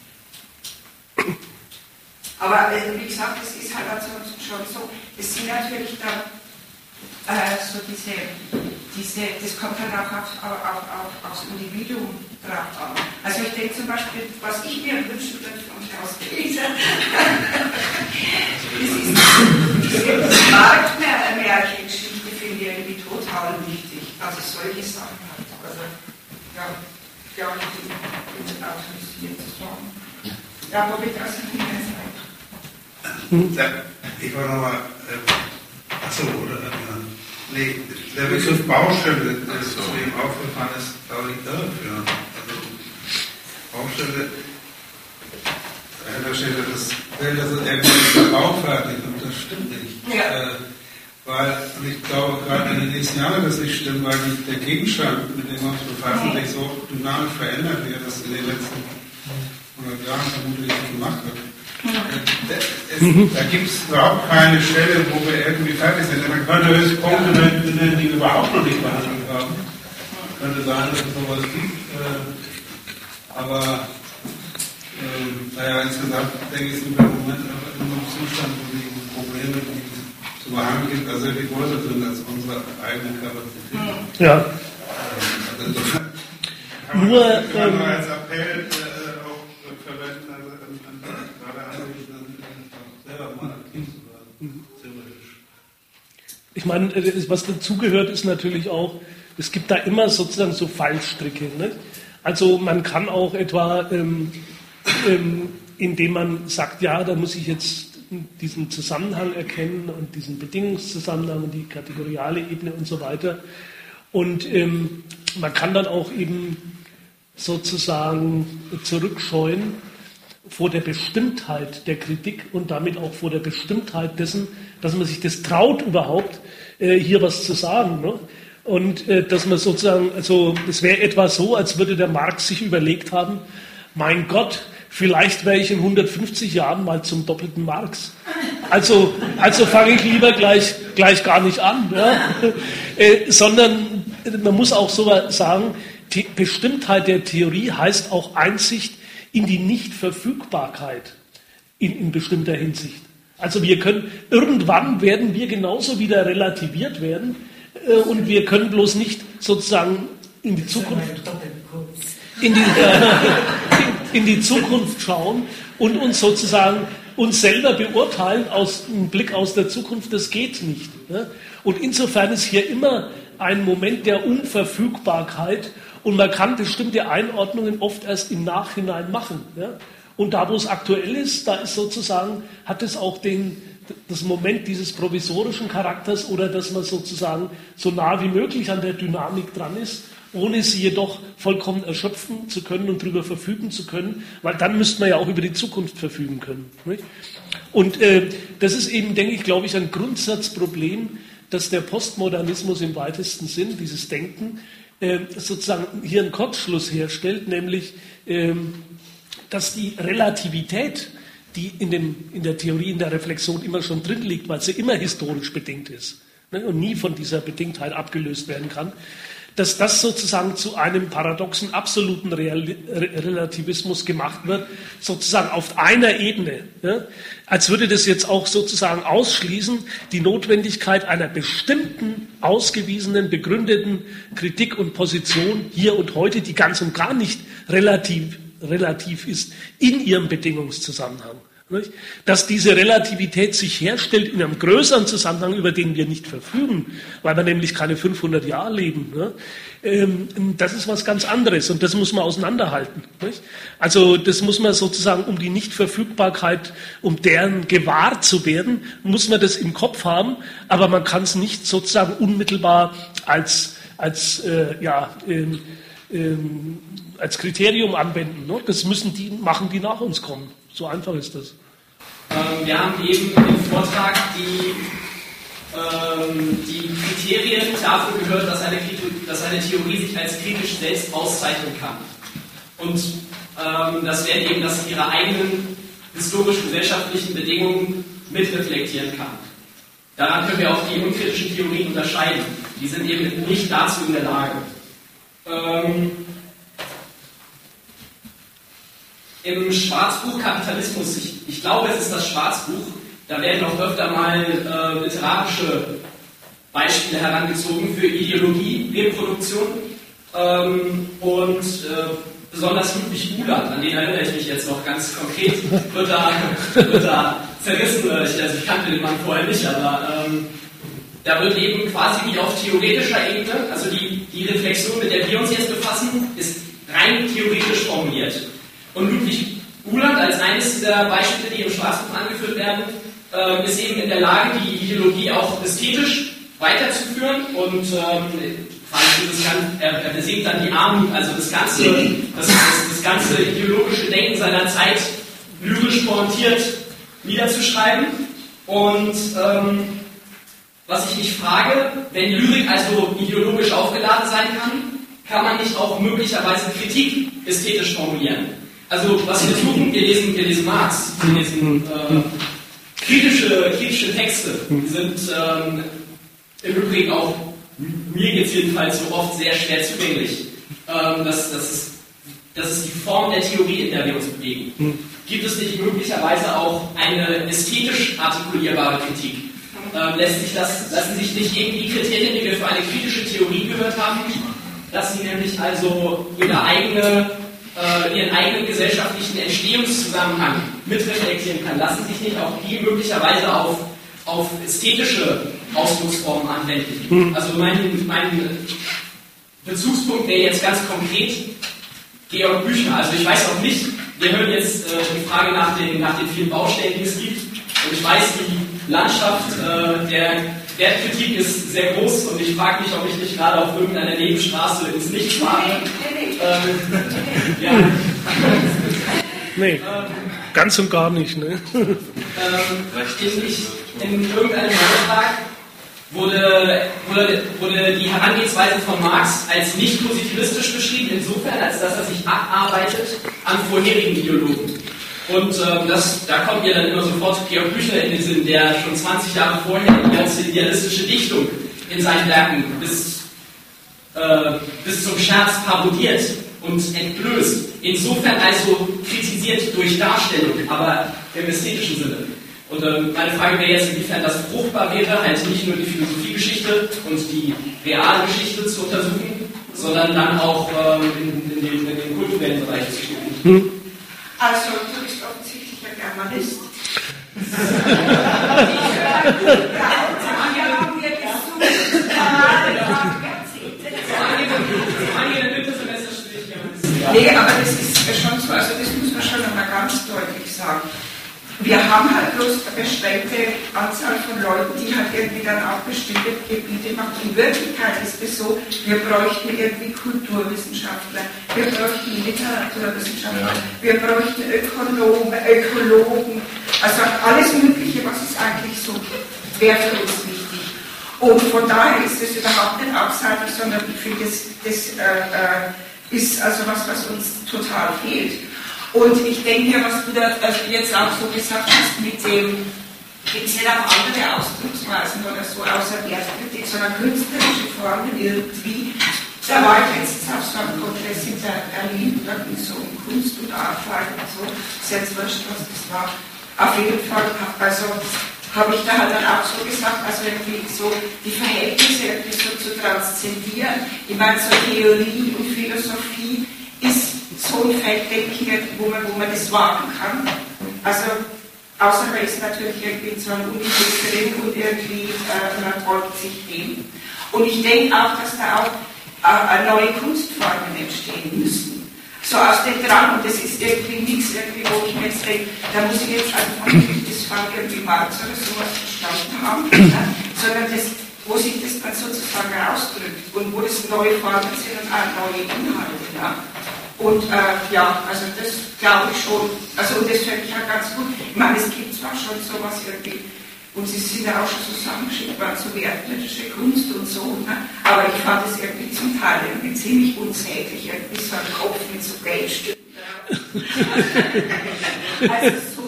Aber wie gesagt, es ist halt also schon so, es sind natürlich dann so das kommt dann auch aufs Individuum drauf an. Also ich denke zum Beispiel, was ich mir wünschen würde von Klaus Peter, das ist diese Marktmärchengeschichte, finde ich irgendwie total wichtig. Also solche Sachen halt. Also, ja, ich bin autorisiert zu sagen. Ja, wo wird das nicht mehr sein? Ich war nochmal, achso, oder? Nee, der Begriff Baustelle, der ist zu dem aufgefallen ist, glaube ich, irreführend. Also Baustelle, Da steht ja das Bild, das ist irgendwie baufertig und das stimmt nicht. Ja. Und ich glaube, gerade in den nächsten Jahren wird das nicht stimmen, weil der Gegenstand, mit dem wir uns befassen, sich so dynamisch verändert, wie er das in den letzten 100 Jahren vermutlich nicht gemacht wird. Da gibt es überhaupt keine Stelle, wo wir irgendwie fertig sind. Man könnte höchstens Punkte nennen, die wir überhaupt noch nicht behandelt haben. Könnte sein, dass es sowas gibt. Aber insgesamt denke ich, sind wir im Moment in einem Zustand, wo die Probleme, die zu behandeln gibt, sehr viel größer sind als unsere eigene Kapazität. Ja. Nur als Appell auch verwenden, gerade selber mal aktiv zu werden, theoretisch. Ich meine, was dazugehört, ist natürlich auch, es gibt da immer sozusagen so Fallstricke. Ne? Also man kann auch etwa, indem man sagt, ja, da muss ich jetzt diesen Zusammenhang erkennen und diesen Bedingungszusammenhang und die kategoriale Ebene und so weiter. Und man kann dann auch eben sozusagen zurückscheuen vor der Bestimmtheit der Kritik und damit auch vor der Bestimmtheit dessen, dass man sich das traut überhaupt, hier was zu sagen. Ne? Und dass man sozusagen, also es wäre etwa so, als würde der Marx sich überlegt haben, mein Gott, vielleicht wäre ich in 150 Jahren mal zum doppelten Marx. Also fange ich lieber gleich gar nicht an. Ja? Sondern man muss auch so sagen, die Bestimmtheit der Theorie heißt auch Einsicht in die Nichtverfügbarkeit in bestimmter Hinsicht. Also irgendwann werden wir genauso wieder relativiert werden und wir können bloß nicht sozusagen in die Zukunft in die Zukunft schauen und uns sozusagen uns selber beurteilen aus einem Blick aus der Zukunft, das geht nicht. Ja? Und insofern ist hier immer ein Moment der Unverfügbarkeit und man kann bestimmte Einordnungen oft erst im Nachhinein machen. Ja? Und da, wo es aktuell ist, da ist sozusagen, hat es auch das Moment dieses provisorischen Charakters oder dass man sozusagen so nah wie möglich an der Dynamik dran ist, ohne sie jedoch vollkommen erschöpfen zu können und darüber verfügen zu können, weil dann müsste man ja auch über die Zukunft verfügen können. Nicht? Und das ist eben, denke ich, glaube ich, ein Grundsatzproblem, dass der Postmodernismus im weitesten Sinn, dieses Denken, sozusagen hier einen Kurzschluss herstellt, nämlich, dass die Relativität, die in der Theorie, in der Reflexion immer schon drin liegt, weil sie immer historisch bedingt ist, ne, und nie von dieser Bedingtheit abgelöst werden kann, dass das sozusagen zu einem paradoxen, absoluten Relativismus gemacht wird, sozusagen auf einer Ebene. Ja? Als würde das jetzt auch sozusagen ausschließen, die Notwendigkeit einer bestimmten, ausgewiesenen, begründeten Kritik und Position hier und heute, die ganz und gar nicht relativ ist in ihrem Bedingungszusammenhang. Dass diese Relativität sich herstellt in einem größeren Zusammenhang, über den wir nicht verfügen, weil wir nämlich keine 500 Jahre leben. Das ist was ganz anderes und das muss man auseinanderhalten. Also das muss man sozusagen, um die Nichtverfügbarkeit, um deren gewahr zu werden, muss man das im Kopf haben, aber man kann es nicht sozusagen unmittelbar als Kriterium anwenden. Das müssen die machen, die nach uns kommen. So einfach ist das. Wir haben eben im Vortrag die Kriterien dafür gehört, dass eine Theorie sich als kritisch selbst auszeichnen kann. Und das wäre eben, dass sie ihre eigenen historisch-gesellschaftlichen Bedingungen mitreflektieren kann. Daran können wir auch die unkritischen Theorien unterscheiden. Die sind eben nicht dazu in der Lage. Im Schwarzbuch Kapitalismus, ich glaube, es ist das Schwarzbuch, da werden auch öfter mal literarische Beispiele herangezogen für Ideologie, Reproduktion und besonders Ludwig Uhland, an den erinnere ich mich jetzt noch ganz konkret, wird da zerrissen. Ich kannte den Mann vorher nicht, aber da wird eben quasi wie auf theoretischer Ebene, also die Reflexion, mit der wir uns jetzt befassen, ist rein theoretisch formuliert. Und Ludwig Uhland als eines dieser Beispiele, die im Schwarzbuch angeführt werden, ist eben in der Lage, die Ideologie auch ästhetisch weiterzuführen und er besiegt dann die Armut, also das ganze ideologische Denken seiner Zeit lyrisch pointiert niederzuschreiben. Und was ich mich frage, wenn Lyrik also ideologisch aufgeladen sein kann man nicht auch möglicherweise Kritik ästhetisch formulieren? Also was wir tun, wir lesen Marx, wir lesen kritische Texte, die sind im Übrigen auch, mir geht es jedenfalls so oft sehr schwer zugänglich. Das ist die Form der Theorie, in der wir uns bewegen. Gibt es nicht möglicherweise auch eine ästhetisch artikulierbare Kritik? Lassen sich nicht irgendwie Kriterien, die wir für eine kritische Theorie gehört haben, dass sie nämlich also ihren eigenen gesellschaftlichen Entstehungszusammenhang mitreflektieren kann, lassen sich nicht auch die möglicherweise auf ästhetische Ausdrucksformen anwenden. Also mein Bezugspunkt wäre jetzt ganz konkret Georg Büchner. Also ich weiß auch nicht, wir hören jetzt die Frage nach den vielen Baustellen, die es gibt. Und ich weiß, die Landschaft der Wertkritik ist sehr groß und ich frage mich, ob ich nicht gerade auf irgendeiner Nebenstraße ins Nichts fahre. Nee, ganz und gar nicht. Ne? In irgendeinem Beitrag wurde die Herangehensweise von Marx als nicht positivistisch beschrieben, insofern, als dass er sich abarbeitet an vorherigen Ideologen. Und da kommt mir dann immer sofort Georg Büchner in den Sinn, der schon 20 Jahre vorher die ganze idealistische Dichtung in seinen Werken bis zum Scherz parodiert und entblößt. Insofern also kritisiert durch Darstellung, aber im ästhetischen Sinne. Und meine Frage wäre jetzt, inwiefern das fruchtbar wäre, halt nicht nur die Philosophiegeschichte und die reale Geschichte zu untersuchen, sondern dann auch in den kulturellen Bereich zu gucken. Also, du bist offensichtlich ein Germanist. Nee, aber das ist schon so, also das muss man schon einmal ganz deutlich sagen. Wir haben halt bloß eine beschränkte Anzahl von Leuten, die halt irgendwie dann auch bestimmte Gebiete machen. In Wirklichkeit ist es so, wir bräuchten irgendwie Kulturwissenschaftler, wir bräuchten Literaturwissenschaftler, wir bräuchten Ökologen, also alles Mögliche, was es eigentlich so wäre für uns wichtig. Und von daher ist es überhaupt nicht abseitig, sondern ich finde, das ist also was uns total fehlt. Und ich denke, was du da jetzt auch so gesagt hast, mit dem, gibt es nicht auch andere Ausdrucksweisen oder so, außer Wertkritik, sondern künstlerische Formen irgendwie. Da war ich letztens auf so einem Kongress in Berlin, da ging es so um Kunst und Artfrage und so, ist jetzt wurscht, was das war. Auf jeden Fall, also habe ich da halt dann auch so gesagt, also irgendwie so die Verhältnisse irgendwie so zu transzendieren. Ich meine, so Theorie und Philosophie ist so ein Feld, denke ich, wo man das wagen kann. Also, außer man ist natürlich irgendwie in so einem Universum drin und irgendwie man folgt sich dem. Und ich denke auch, dass da auch neue Kunstformen entstehen müssen. So aus dem Drang, und das ist irgendwie nichts, wo ich mir jetzt denke, da muss ich jetzt einfach das Fach irgendwie Marx oder sowas verstanden haben, sondern das, wo sich das dann sozusagen ausdrückt und wo das neue Formen sind und auch neue Inhalte. Ja. Und also das glaube ich schon, also und das fände ich halt ganz gut. Ich meine, es gibt zwar schon sowas irgendwie, und sie sind ja auch schon zusammengeschickt worden, so wertkritische Kunst und so, ne? Aber ich fand es irgendwie zum Teil irgendwie ziemlich unsäglich, irgendwie so ein Kopf mit so Geldstücken. Also so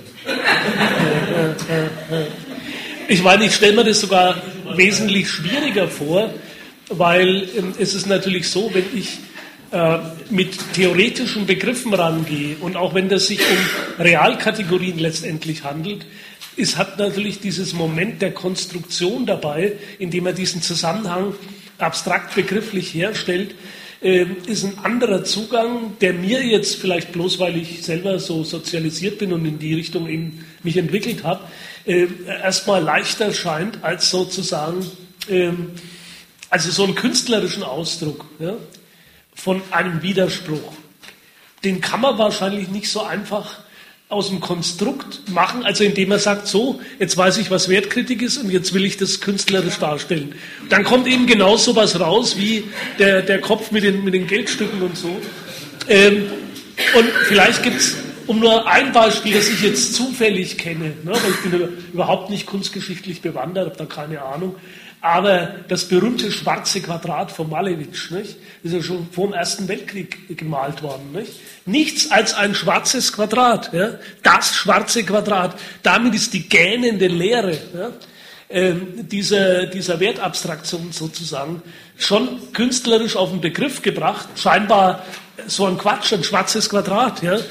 Ich meine, ich stelle mir das sogar wesentlich schwieriger vor, weil es ist natürlich so, wenn ich mit theoretischen Begriffen rangehe und auch wenn das sich um Realkategorien letztendlich handelt, hat natürlich dieses Moment der Konstruktion dabei, indem er diesen Zusammenhang abstrakt begrifflich herstellt, ist ein anderer Zugang, der mir jetzt vielleicht bloß, weil ich selber so sozialisiert bin und in die Richtung eben mich entwickelt habe, erstmal leichter scheint als sozusagen, also so einen künstlerischen Ausdruck, ja, von einem Widerspruch. Den kann man wahrscheinlich nicht so einfach aus dem Konstrukt machen, also indem er sagt, so, jetzt weiß ich, was Wertkritik ist und jetzt will ich das künstlerisch darstellen. Dann kommt eben genau sowas raus, wie der Kopf mit den Geldstücken und so. Und vielleicht gibt es um nur ein Beispiel, das ich jetzt zufällig kenne, ne, weil ich bin überhaupt nicht kunstgeschichtlich bewandert, habe da keine Ahnung, aber das berühmte schwarze Quadrat von Malevich, nicht, ist ja schon vor dem Ersten Weltkrieg gemalt worden. Nicht? Nichts als ein schwarzes Quadrat, ja, das schwarze Quadrat, damit ist die gähnende Leere, ja, dieser Wertabstraktion sozusagen schon künstlerisch auf den Begriff gebracht, scheinbar so ein Quatsch, ein schwarzes Quadrat, ja,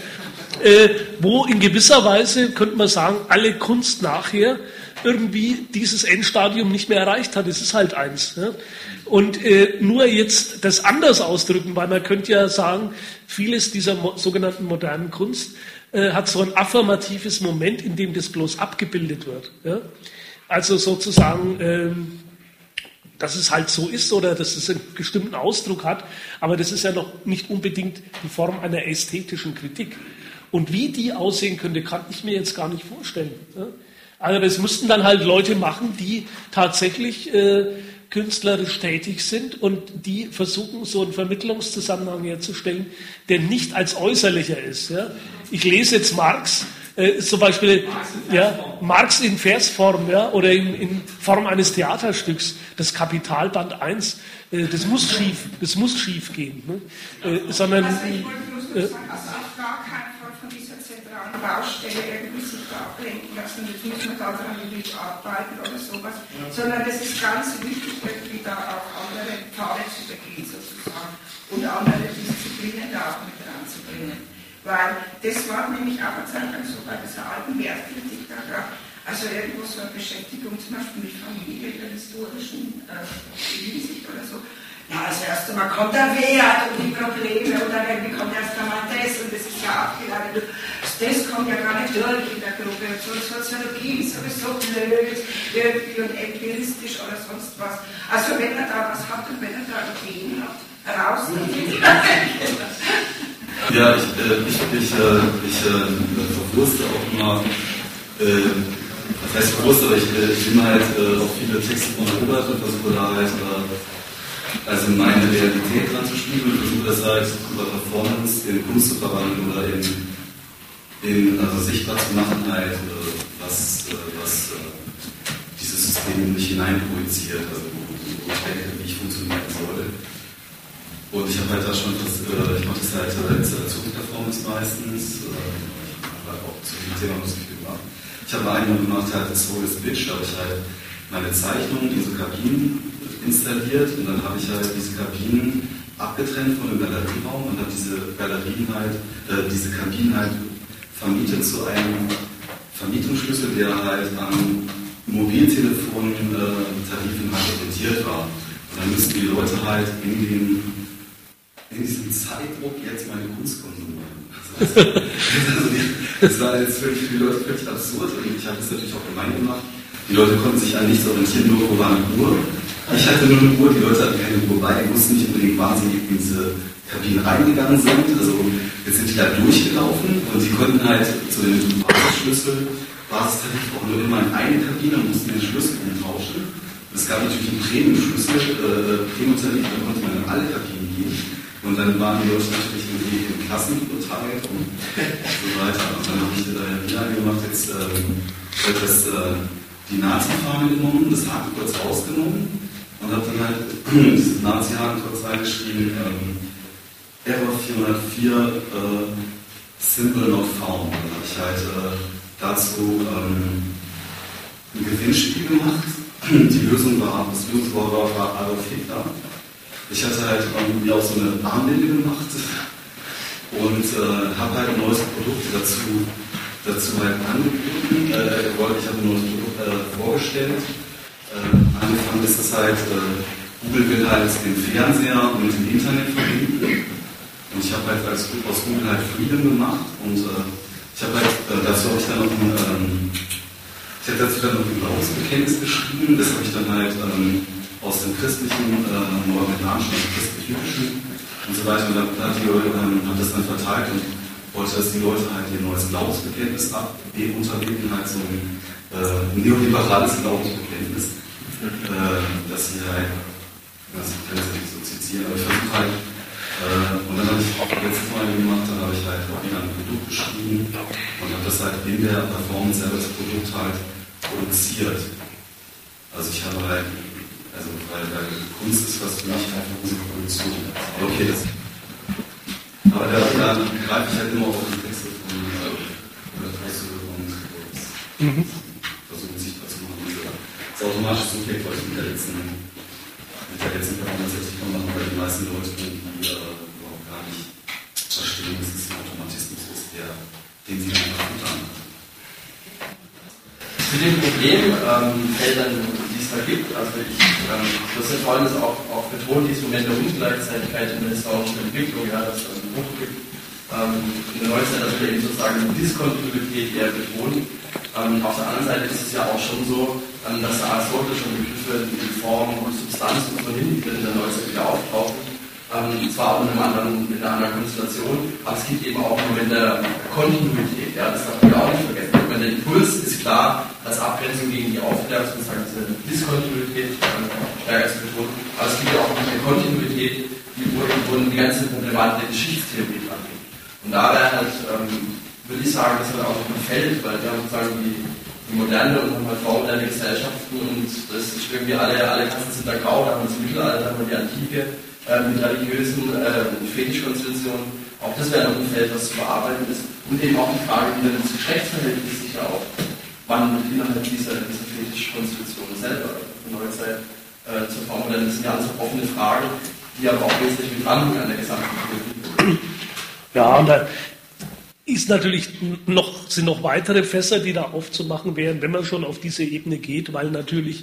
wo in gewisser Weise, könnte man sagen, alle Kunst nachher irgendwie dieses Endstadium nicht mehr erreicht hat. Es ist halt eins. Ja. Und nur jetzt das anders ausdrücken, weil man könnte ja sagen, vieles dieser sogenannten modernen Kunst hat so ein affirmatives Moment, in dem das bloß abgebildet wird. Ja. Also sozusagen, dass es halt so ist oder dass es einen bestimmten Ausdruck hat, aber das ist ja noch nicht unbedingt die Form einer ästhetischen Kritik. Und wie die aussehen könnte, kann ich mir jetzt gar nicht vorstellen. Ja. Also das müssten dann halt Leute machen, die tatsächlich künstlerisch tätig sind und die versuchen, so einen Vermittlungszusammenhang herzustellen, der nicht als äußerlicher ist. Ja. Ich lese jetzt Marx, zum Beispiel Marx in Versform, ja, oder in Form eines Theaterstücks, das Kapital Band 1, das muss schief gehen. Ne? Sondern, also ich wollte nur so sagen, also auf gar keinen Fall von dieser zentralen Baustelle irgendwie sich da ablenken lassen, jetzt muss man da dran irgendwie arbeiten oder sowas, sondern es ist ganz wichtig, irgendwie da auch andere Pfade zu begehen sozusagen und andere Disziplinen da auch mit ranzubringen. Weil das war nämlich auch eine Zeit lang so bei dieser alten Wertkritik, da gab also irgendwo so eine Beschäftigung zum Beispiel mit Familie in der historischen Hinsicht oder so. Ja, also erst einmal kommt der Wert und die Probleme und dann irgendwie kommt erst einmal das und das ist ja abgeleitet. Das kommt ja gar nicht durch in der Gruppe und so. Soziologie ist sowieso blöd irgendwie und empiristisch oder sonst was. Also wenn er da was hat und wenn er da Ideen hat, raus damit. Ja, ich verwurste auch immer, was heißt verwurste, aber ich nehme halt auch viele Texte von Robert und versuche da halt also meine Realität dran zu spiegeln und versuche das halt über Performance in Kunst zu verwandeln oder in also sichtbar zu machen halt, was dieses System nicht hineinprojiziert, also wo ich denke, wie ich funktionieren soll. Und ich habe halt da schon ich mache das halt Installationsperformance meistens, aber auch zu dem Thema muss ich viel machen. Ich habe eine gemacht, halt das Soul is Bitch, da habe ich halt meine Zeichnungen, diese Kabinen installiert und dann habe ich halt diese Kabinen abgetrennt von dem Galerieraum und habe diese Kabinen halt vermietet zu einem Vermietungsschlüssel, der halt am Mobiltelefon-Tarifen halt orientiert war. Und dann müssten die Leute halt in diesem Zeitdruck jetzt meine Kunst konsumieren. Das war jetzt für die Leute völlig absurd und ich habe das natürlich auch gemein gemacht. Die Leute konnten sich an nichts orientieren, nur wo war eine Uhr. Ich hatte nur eine Uhr, die Leute hatten keine Uhr bei, die wussten nicht unbedingt wahnsinnig, wie diese Kabinen reingegangen sind. Also jetzt sind die da durchgelaufen und sie konnten halt zu dem Basistarif auch nur immer in eine Kabine und mussten den Schlüssel umtauschen. Es gab natürlich einen Premium-Schlüssel, Premium-Tarif, da konnte man in alle Kabinen gehen. Und dann waren die Leute natürlich irgendwie in Klassen unterteilt und so weiter. Und dann habe ich da wieder gemacht, jetzt die Nazi-Fahne genommen, das Haken kurz rausgenommen und habe dann halt dieses Nazi-Haken kurz reingeschrieben, Error 404, Simple not found. Dann habe ich halt dazu ein Gewinnspiel gemacht. Die Lösung war Adolf Hitler. Ich hatte halt irgendwie auch so eine Armbinde gemacht und habe halt ein neues Produkt dazu halt angeboten. Ich habe ein neues Produkt vorgestellt. Angefangen ist es halt, Google will halt den Fernseher mit dem Internet verbinden. Und ich habe halt aus Google halt Freedom gemacht und ich habe halt, dazu habe ich dann noch ein Glaubensbekenntnis geschrieben. Das habe ich dann halt aus dem christlichen, mohammedanischen, christlich-jüdischen und so weiter. Und dann habe das dann verteilt und wollte, dass die Leute halt ihr neues Glaubensbekenntnis unterlegen, halt so ein neoliberales Glaubensbekenntnis, dass sie halt, ich kann das nicht so zitieren, aber ich versuche halt Und dann habe ich letztes Mal gemacht, dann habe ich halt auch wieder ein Produkt beschrieben und habe das halt in der Performance selber das Produkt halt produziert. Also ich habe halt, weil Kunst ist was für mich einfach Musikproduktion. Aber okay, aber da greife ich halt immer auf die Texte von Presse und versuche sichtbar zu machen. Das automatische Subjekt wollte ich mit der letzten Performance jetzt nicht machen, weil die meisten Leute überhaupt gar nicht verstehen, dass es ein Automatismus ist, den sie einfach getan haben. Zu dem Problemfeldern, die es da gibt, also das ist toll, dass auch betont, dieses Moment der Ungleichzeitigkeit in der historischen Entwicklung, ja, dass es einen Bruch gibt. In der Neuzeit, dass wir eben sozusagen die Diskontinuität eher betonen. Auf der anderen Seite ist es ja auch schon so, dass aristotelische Begriffe wie Form und Substanz und so hin in der Neuzeit wieder auftauchen. Zwar auch in einer anderen Konstellation, aber es gibt eben auch einen Moment der Kontinuität. Ja, das darf man ja auch nicht vergessen. Ich meine, der Impuls ist klar als Abgrenzung gegen die Aufklärung, sozusagen diese Diskontinuität stärker zu betonen, aber es gibt ja auch eine Kontinuität, wo die ganze Problematik der Geschichtstheorie dran geht. Und da wäre halt, würde ich sagen, das halt auch ein Feld, weil wir haben sozusagen die moderne und haben halt vormoderne Gesellschaften und das ist irgendwie alle Klassen sind da grau, da haben wir das Mittelalter, da haben wir die Antike mit religiösen Fetischkonstitutionen. Auch das wäre noch ein Feld, was zu bearbeiten ist. Und eben auch die Frage, wie dann das Geschlechtsverhältnis sich auch wandelt innerhalb dieser Fetischkonstitution selber in der Neuzeit zur Vormoderne. Das sind ja alles offene Fragen, die aber auch wesentlich mit dran an der gesamten Theorie. Ja, und da ist natürlich sind noch weitere Fässer, die da aufzumachen wären, wenn man schon auf diese Ebene geht, weil natürlich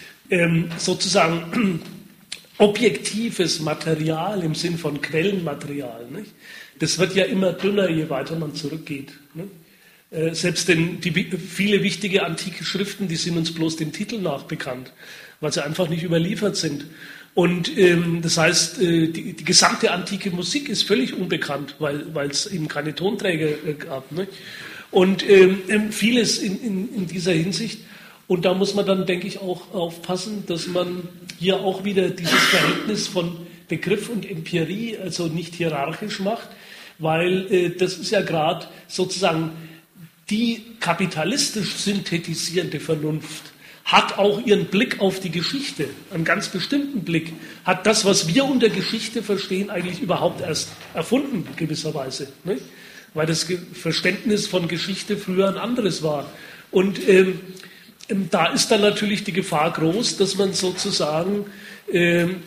sozusagen objektives Material im Sinn von Quellenmaterial, nicht? Das wird ja immer dünner, je weiter man zurückgeht. Nicht? Selbst viele wichtige antike Schriften, die sind uns bloß dem Titel nach bekannt, weil sie einfach nicht überliefert sind. Und das heißt, die gesamte antike Musik ist völlig unbekannt, weil es eben keine Tonträger gab. Nicht? Und vieles in dieser Hinsicht. Und da muss man dann, denke ich, auch aufpassen, dass man hier auch wieder dieses Verhältnis von Begriff und Empirie, also nicht hierarchisch macht, weil das ist ja gerade sozusagen die kapitalistisch synthetisierende Vernunft hat auch ihren Blick auf die Geschichte, einen ganz bestimmten Blick, hat das, was wir unter Geschichte verstehen, eigentlich überhaupt erst erfunden, gewisserweise. Nicht? Weil das Verständnis von Geschichte früher ein anderes war. Und da ist dann natürlich die Gefahr groß, dass man sozusagen in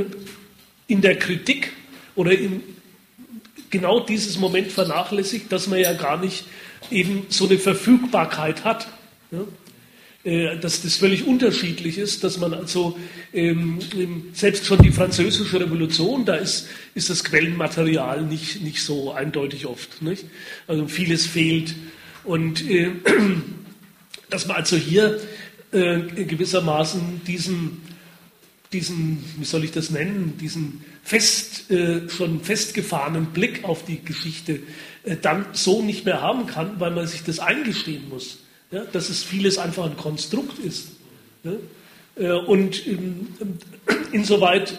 der Kritik oder in genau dieses Moment vernachlässigt, dass man ja gar nicht eben so eine Verfügbarkeit hat. Ja? Dass das völlig unterschiedlich ist, dass man also selbst schon die Französische Revolution, da ist das Quellenmaterial nicht so eindeutig oft. Nicht? Also vieles fehlt. Und dass man also hier gewissermaßen diesen, wie soll ich das nennen, diesen schon festgefahrenen Blick auf die Geschichte dann so nicht mehr haben kann, weil man sich das eingestehen muss. Ja, dass es vieles einfach ein Konstrukt ist. Ja? Und insoweit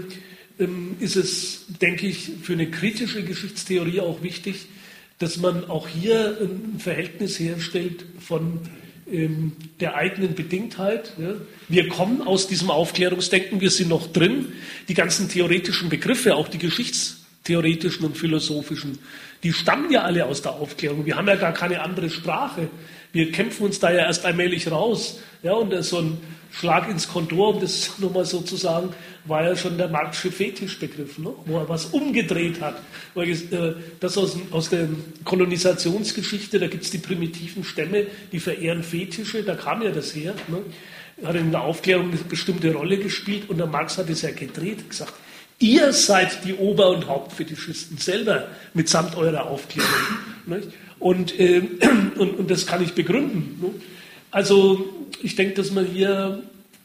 ist es, denke ich, für eine kritische Geschichtstheorie auch wichtig, dass man auch hier ein Verhältnis herstellt von der eigenen Bedingtheit. Ja? Wir kommen aus diesem Aufklärungsdenken, wir sind noch drin. Die ganzen theoretischen Begriffe, auch die geschichtstheoretischen und philosophischen, die stammen ja alle aus der Aufklärung. Wir haben ja gar keine andere Sprache. Wir kämpfen uns da ja erst allmählich raus. Ja, und so ein Schlag ins Kontor, um das nochmal so zu sagen, war ja schon der Marxische Fetischbegriff, ne? Wo er was umgedreht hat. Das aus der Kolonisationsgeschichte, da gibt es die primitiven Stämme, die verehren Fetische, da kam ja das her. Ne? Hat in der Aufklärung eine bestimmte Rolle gespielt und der Marx hat es ja gedreht, gesagt, ihr seid die Ober- und Hauptfetischisten selber, mitsamt eurer Aufklärung. Nicht? Und das kann ich begründen. Ne? Also ich denke, dass man hier,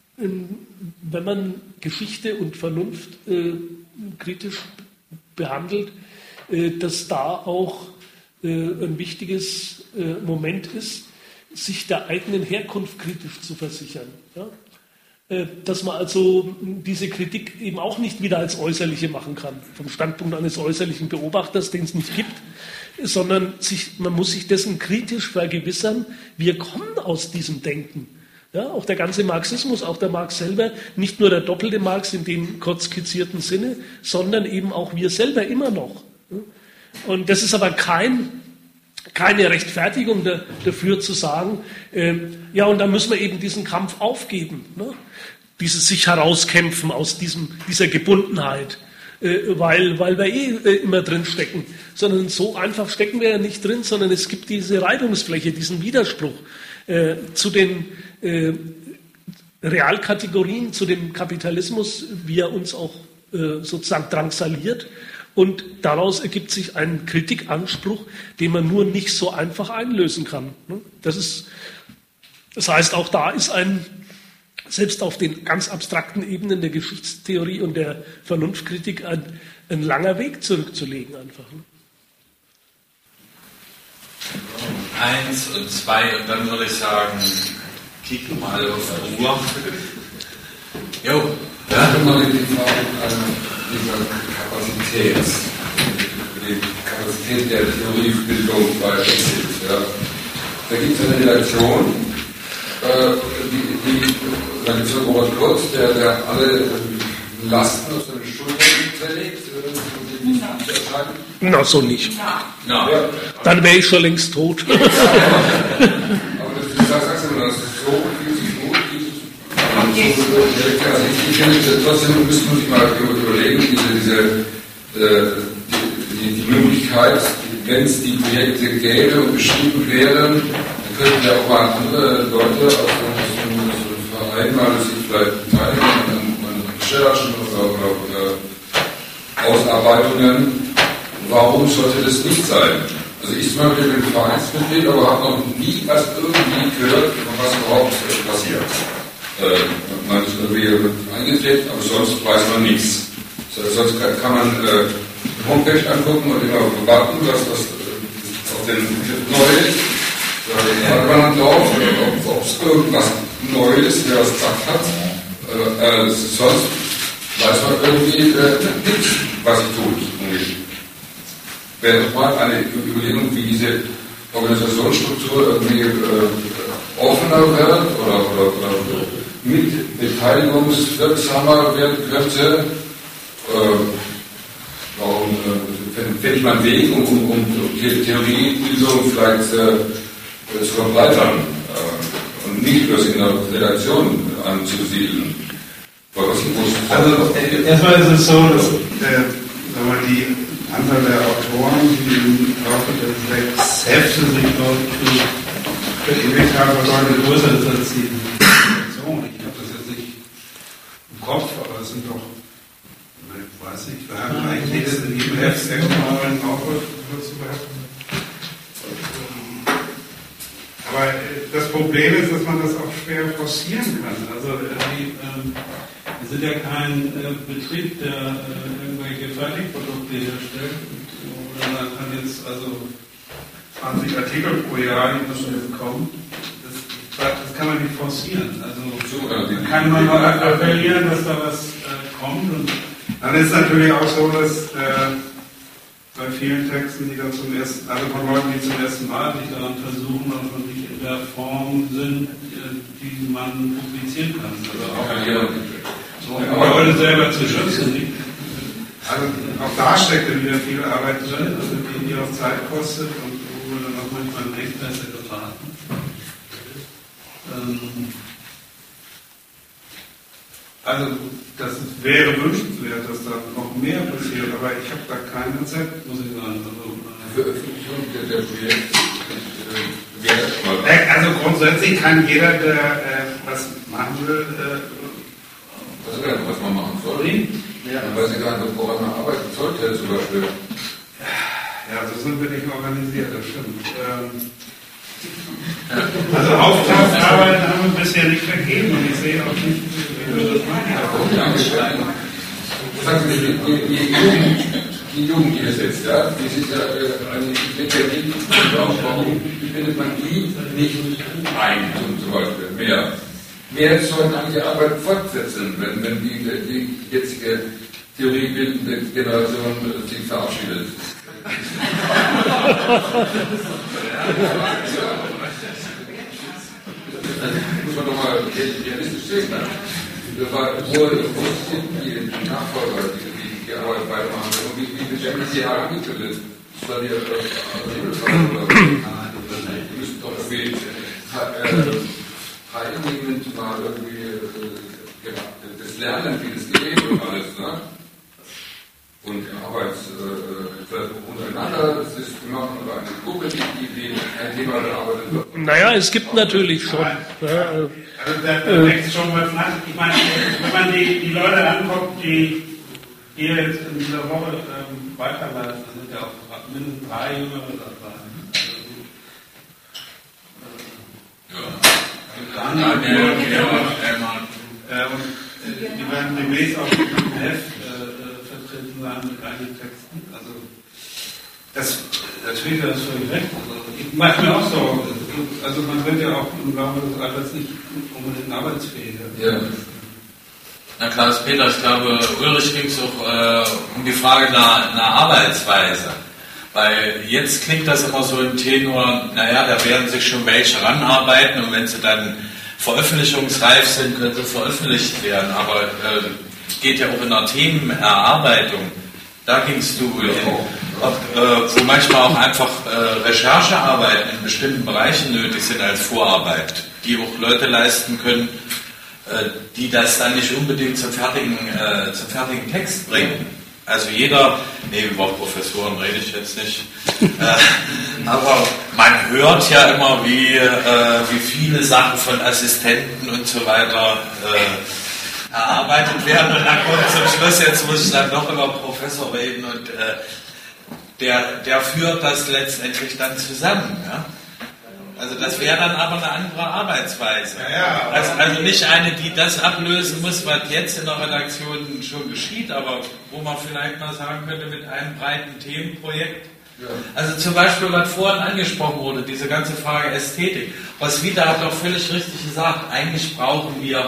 wenn man Geschichte und Vernunft kritisch behandelt, dass da auch ein wichtiges Moment ist, sich der eigenen Herkunft kritisch zu versichern. Ja? dass man also diese Kritik eben auch nicht wieder als äußerliche machen kann, vom Standpunkt eines äußerlichen Beobachters, den es nicht gibt, sondern man muss sich dessen kritisch vergewissern, wir kommen aus diesem Denken. Ja, auch der ganze Marxismus, auch der Marx selber, nicht nur der doppelte Marx in dem kurz skizzierten Sinne, sondern eben auch wir selber immer noch. Und das ist aber keine Rechtfertigung dafür zu sagen, ja, und da müssen wir eben diesen Kampf aufgeben, ne? Dieses sich herauskämpfen aus dieser Gebundenheit, weil wir immer drin stecken. Sondern so einfach stecken wir ja nicht drin, sondern es gibt diese Reibungsfläche, diesen Widerspruch zu den Realkategorien, zu dem Kapitalismus, wie er uns auch sozusagen drangsaliert. Und daraus ergibt sich ein Kritikanspruch, den man nur nicht so einfach einlösen kann. Das heißt, auch da ist selbst auf den ganz abstrakten Ebenen der Geschichtstheorie und der Vernunftkritik ein langer Weg zurückzulegen einfach. 1 und 2 und dann würde ich sagen, kicken mal auf die Uhr. Jo. Ja, immer die Frage dieser Kapazität, die Kapazität der Theoriebildung bei Exit. Ja. Da gibt es eine Relation, da gibt es Robert Klotz, der alle Lasten auf seine Schultern zerlegt, Na, so nicht. Ja. Dann wäre ich schon längst tot. Aber das sagst du, das ist so, fühlt sich gut, also ich finde, trotzdem müsste man sich mal überlegen, die Möglichkeit, wenn es die Projekte gäbe und beschrieben wären, dann könnten ja auch mal andere Leute aus dem Verein mal sich vielleicht teilnehmen an Recherchen oder Ausarbeitungen. Warum sollte das nicht sein? Also ich zum Beispiel bin Vereinsmitglied, aber habe noch nie was irgendwie gehört, was überhaupt passiert. Man ist irgendwie eingetreten, aber sonst weiß man nichts. Sonst kann man die Homepage angucken und immer warten, was auf den neu ist. Ob es irgendwas Neues, der was gesagt hat. Sonst weiß man irgendwie nicht, was sie tut. Wäre doch mal eine Überlegung, wie diese Organisationsstruktur irgendwie offener wird oder mit beteiligungswirksamer werden könnte. Warum fände ich mal einen Weg, um Theoriebildung vielleicht zu verbreitern und nicht bloß in der Redaktion anzusiedeln. Also erstmal ist es so, dass die Anzahl der Autoren, die im Laufe des 6 Hefte sich dort verewigt haben, war deutlich größer ist als die Redaktion. Ich habe das jetzt nicht im Kopf, aber es sind doch, ich weiß nicht, wir haben eigentlich in jedem Heft 6 Mal einen Autor zu behaupten. Aber das Problem ist, dass man das auch schwer forcieren kann. Also wir sind ja kein Betrieb, der irgendwelche Fertigprodukte herstellt. Oder man kann jetzt also 20 Artikel pro Jahr, die müssen jetzt kommen. Das kann man nicht forcieren. Also kann man mal appellieren, dass da was kommt. Und dann ist es natürlich auch so, dass bei vielen Texten, die dann von Leuten, die zum ersten Mal sich daran versuchen und nicht in der Form sind, die man publizieren kann. Also auch Leute selber zu schützen. Also auch da steckt wieder viel Arbeit drin, also die auch Zeit kostet und wo wir dann auch manchmal ein Engpässe geraten. Also das wäre wünschenswert, dass da noch mehr passiert, aber ich habe da kein Konzept, muss ich sagen. Also grundsätzlich kann jeder, der was machen will, was man machen soll. Ja. Man weiß ja gar nicht, woran man arbeiten sollte, zum Beispiel. Ja, so sind wir nicht organisiert, das stimmt. Also Auftragsarbeiten haben wir bisher nicht vergeben und ich sehe auch nicht, wie wir das machen. Die Jugend, die hier sitzt, ja, die ist ja eine Kriterien, warum bindet man die nicht ein, zum Beispiel, mehr? wer soll dann die Arbeit fortsetzen, wenn die jetzige theoriebildende Generation sich verabschiedet? Muss man doch mal realistisch sehen. Ne? Wo sind die Nachfolger, die Arbeit weitermachen? Wie beschäftigt die Herangestellte? Soll die müssen doch irgendwie teilnehmend mal irgendwie das Lernen, wie das geht und alles, ne? Und Arbeit untereinander, das ist gemacht oder eine Gruppe, die ein Thema bearbeitet wird. Naja, es gibt natürlich schon. Also da wächst schon was nach. Ich meine, wenn man die Leute anguckt, die hier jetzt in dieser Woche weiterleiten, da sind ja auch mindestens 3 Jüngere dabei. Die werden demnächst auch im Heft vertreten sein mit einigen Texten. Also, das steht ja völlig recht. Also, ich mache mir auch Sorgen. Also, man wird ja auch im Laufe des Alters nicht unbedingt arbeitsfähiger. Ja. Na Klaus-Peter, ich glaube, Ulrich ging es auch um die Frage nach Arbeitsweise. Weil jetzt klingt das immer so im Tenor, naja, da werden sich schon welche ranarbeiten und wenn sie dann veröffentlichungsreif sind, können sie veröffentlicht werden. Aber geht ja auch in der Themenerarbeitung, da gingst du hin, wo manchmal auch einfach Recherchearbeiten in bestimmten Bereichen nötig sind als Vorarbeit, die auch Leute leisten können, die das dann nicht unbedingt zum fertigen Text bringen. Also jeder, über Professoren rede ich jetzt nicht, aber man hört ja immer, wie viele Sachen von Assistenten und so weiter erarbeitet werden und dann kommt zum Schluss, jetzt muss ich dann doch über Professor reden und der führt das letztendlich dann zusammen. Ja? Also das wäre dann aber eine andere Arbeitsweise. Ja, also nicht eine, die das ablösen muss, was jetzt in der Redaktion schon geschieht, aber wo man vielleicht mal sagen könnte, mit einem breiten Themenprojekt. Ja. Also zum Beispiel, was vorhin angesprochen wurde, diese ganze Frage Ästhetik. Roswitha hat doch völlig richtig gesagt, eigentlich brauchen wir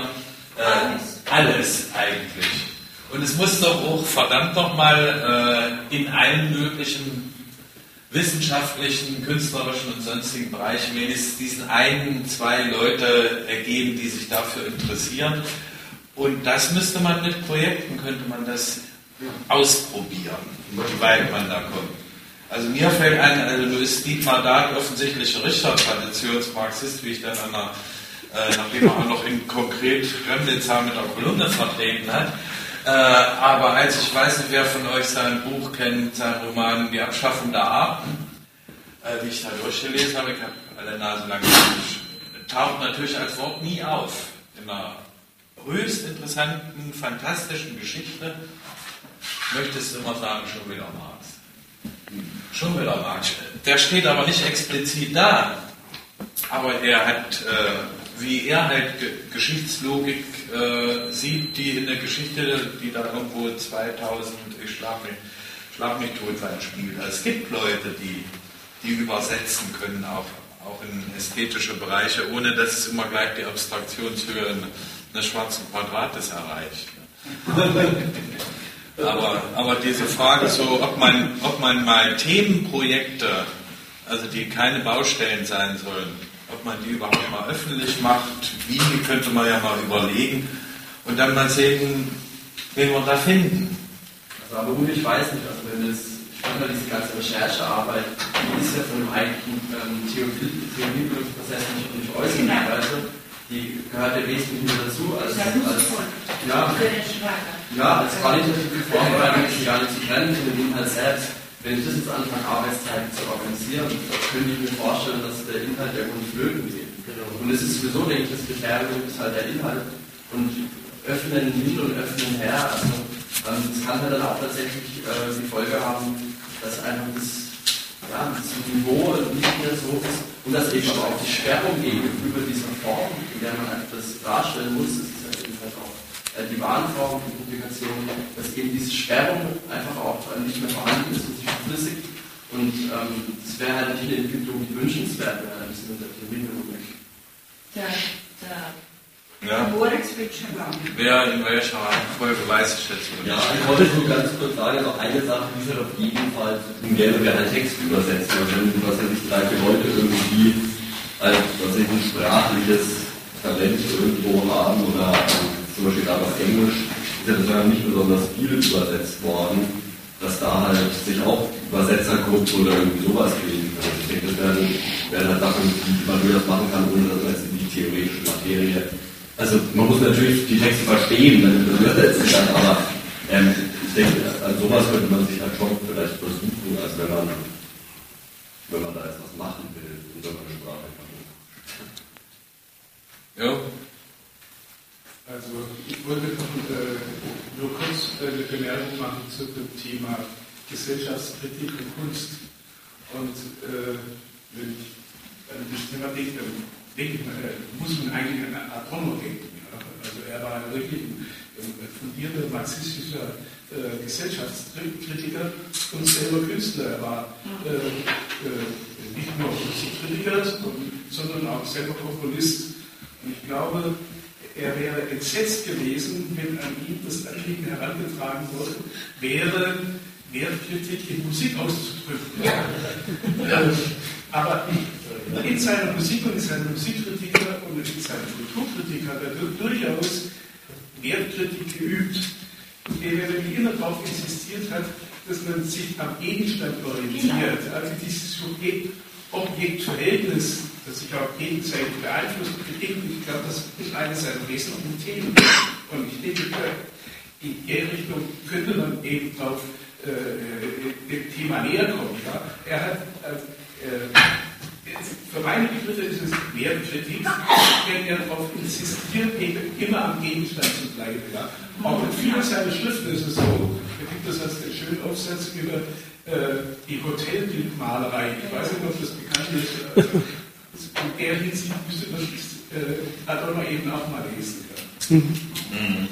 alles eigentlich. Und es muss doch auch verdammt nochmal in allen möglichen wissenschaftlichen, künstlerischen und sonstigen Bereichen wenigstens diesen 1, 2 Leute ergeben, die sich dafür interessieren. Und das müsste man mit Projekten, könnte man das ausprobieren, wie weit man da kommt. Also mir fällt ein, also du bist Dietmar Dart offensichtlich Richter, Traditionsmarxist, wie ich dann nachdem er auch noch in konkret Gremlitzer mit der Kolumne vertreten hat. Aber als ich weiß nicht, wer von euch sein Buch kennt, sein Roman Die Abschaffung der Arten, wie ich da durchgelesen habe, ich habe alle Nase lang taucht natürlich als Wort nie auf. In einer höchst interessanten, fantastischen Geschichte möchtest du immer sagen, schon wieder Marx. Schon wieder Marx. Der steht aber nicht explizit da, aber er hat, wie er halt Geschichtslogik sieht, die in der Geschichte, die da irgendwo 2000, ich schlag mich tot sein spielt. Also es gibt Leute, die übersetzen können, auch in ästhetische Bereiche, ohne dass es immer gleich die Abstraktionshöhe eines schwarzen Quadrates erreicht. Aber diese Frage so, ob man mal Themenprojekte, also die keine Baustellen sein sollen, ob man die überhaupt mal öffentlich macht, wie, könnte man ja mal überlegen und dann mal sehen, wen wir da finden. Also aber gut, ich weiß nicht, also wenn das, ich fand ja diese ganze Recherchearbeit, die ist ja von dem eigentlichen Theoriebildungsprozess nicht äußern, also die gehört ja wesentlich mit dazu, als qualitative Vorbereitung ist gar nicht zu trennen von dem Inhalt selbst. Wenn ich das jetzt anfange, Arbeitszeiten zu organisieren, könnte ich mir vorstellen, dass der Inhalt irgendwo flöten geht. Und es ist sowieso, denke ich, das Kriterium ist halt der Inhalt. Und öffnen hin und öffnen her, also das kann halt dann auch tatsächlich die Folge haben, dass einfach das Niveau nicht mehr so ist und dass eben aber auch die Sperrung gegenüber dieser Form, in der man einfach das darstellen muss, das ist halt eben halt auch die Warenform, die Publikation, dass eben diese Sperrung einfach auch nicht mehr vorhanden ist und sich verflüssigt. Und das wäre halt nicht eine Entwicklung, die wünschenswert wäre im Sinne der Theorielogik. Ja, Ja. Moritz wird schon lang. Wer in welcher Reihenfolge weiß ich jetzt nicht. Ja, ich wollte nur ganz kurz sagen, noch eine Sache, die es halt auf jeden Fall zu tun wäre, wäre halt Text übersetzen. Also wenn was ja sich 3, 4 Leute irgendwie als ein sprachliches Talent irgendwo haben oder zum Beispiel gerade auf Englisch, ist ja das ja nicht besonders viel übersetzt worden, dass da halt sich auch Übersetzergruppen oder irgendwie sowas bilden können. Ich denke, das wären halt Sachen, die man durchaus machen kann, ohne dass man jetzt in die theoretische Materie. Also man muss natürlich die Texte verstehen, dann übersetzt sich dann, aber ich denke, an sowas könnte man sich halt schon vielleicht versuchen, als wenn man da jetzt was machen will, in so einer Sprache. Ja. Also ich wollte noch nur kurz eine Bemerkung machen zu dem Thema Gesellschaftskritik und Kunst. Und wenn ich an das Thema denke, muss man eigentlich an Adorno denken. Ja? Also er war wirklich ein fundierter marxistischer Gesellschaftskritiker und selber Künstler. Er war nicht nur Musikkritiker, sondern auch selber Komponist. Und ich glaube, er wäre entsetzt gewesen, wenn an ihm das Anliegen herangetragen wurde, wäre Wertkritik in Musik auszudrücken. Ja. Aber in seiner Musik und in seiner Musikkritik und in seiner Kulturkritik hat er durchaus Wertkritik geübt. Der wie immer darauf insistiert hat, dass man sich am Gegenstand orientiert. Also dieses Subjekt-Objekt-Verhältnis, das sich auch gegenseitig beeinflusst und bedingt. Ich glaube, das ist eines seiner wesentlichen Themen. Und ich denke, in der Richtung könnte man eben drauf dem Thema näher kommen. Ja? Er hat, für meine Begriffe ist es Wertkritik, wenn er darauf insistiert, immer am Gegenstand zu bleiben. Ja? Auch in vielen seiner Schriften ist es so. Da gibt es einen schönen Aufsatz über die Hotelbildmalerei. Ich weiß nicht, ob das bekannt ist. In der Hinsicht müsste man Adorno eben auch mal lesen. Ja. Mhm.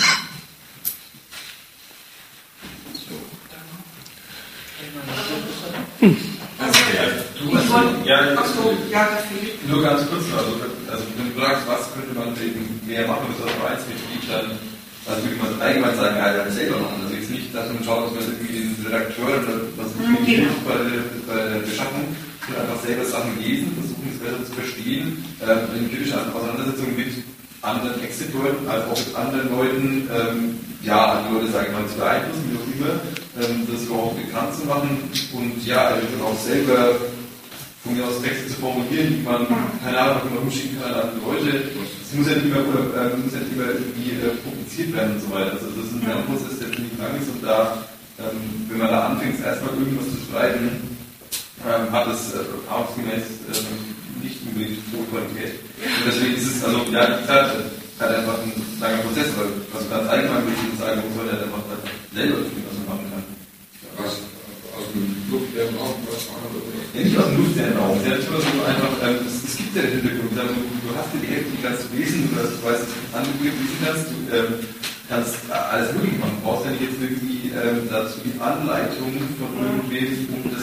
Nur ganz kurz, also wenn du fragst, was könnte man eben mehr machen mit so einem Vereinsmitglied, dann würde man allgemein sagen, ja, dann selber machen. Also jetzt nicht, dass man schaut, dass man irgendwie den Redakteur oder was nicht hilft bei der Beschaffung, sondern einfach selber Sachen lesen, versuchen es besser zu verstehen, in kritischer Auseinandersetzung mit anderen Exit-Leuten, als auch mit anderen Leuten, andere Leute, sagen wir mal, zu beeinflussen, wie auch immer, das überhaupt bekannt zu machen und also auch selber von mir aus Texte zu formulieren, die man, keine Ahnung, immer rumschicken kann an andere Leute. Es muss ja nicht immer irgendwie publiziert werden und so weiter. Also das ist ein Lernprozess, der ziemlich lang ist und da, wenn man da anfängt, erstmal irgendwas zu schreiben, hat es erfahrungsgemäß nicht unbedingt hohe Qualität. Und deswegen ist es, also ja, klar, halt einfach ein langer Prozess, aber also ganz allgemein würde ich sagen, man sollte halt einfach selber tun, was man machen kann. Was? Aus dem luftleeren Raum, was machen wir? Ja, nicht aus dem luftleeren Raum. Ja, natürlich so einfach, es gibt ja den Hintergrund. Also, du hast ja die Hälfte, die kannst du lesen, du weißt, dass du angelesen kannst, du kannst alles mögliche machen. Du brauchst ja nicht jetzt irgendwie dazu die Anleitung von irgendwem, um das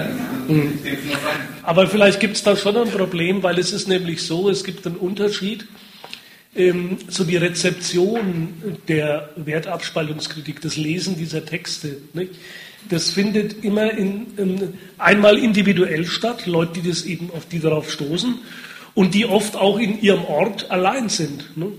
Aber vielleicht gibt es da schon ein Problem, weil es ist nämlich so, es gibt einen Unterschied. So die Rezeption der Wertabspaltungskritik, das Lesen dieser Texte, nicht? Das findet immer einmal individuell statt, Leute, die das eben die darauf stoßen und die oft auch in ihrem Ort allein sind. Ne?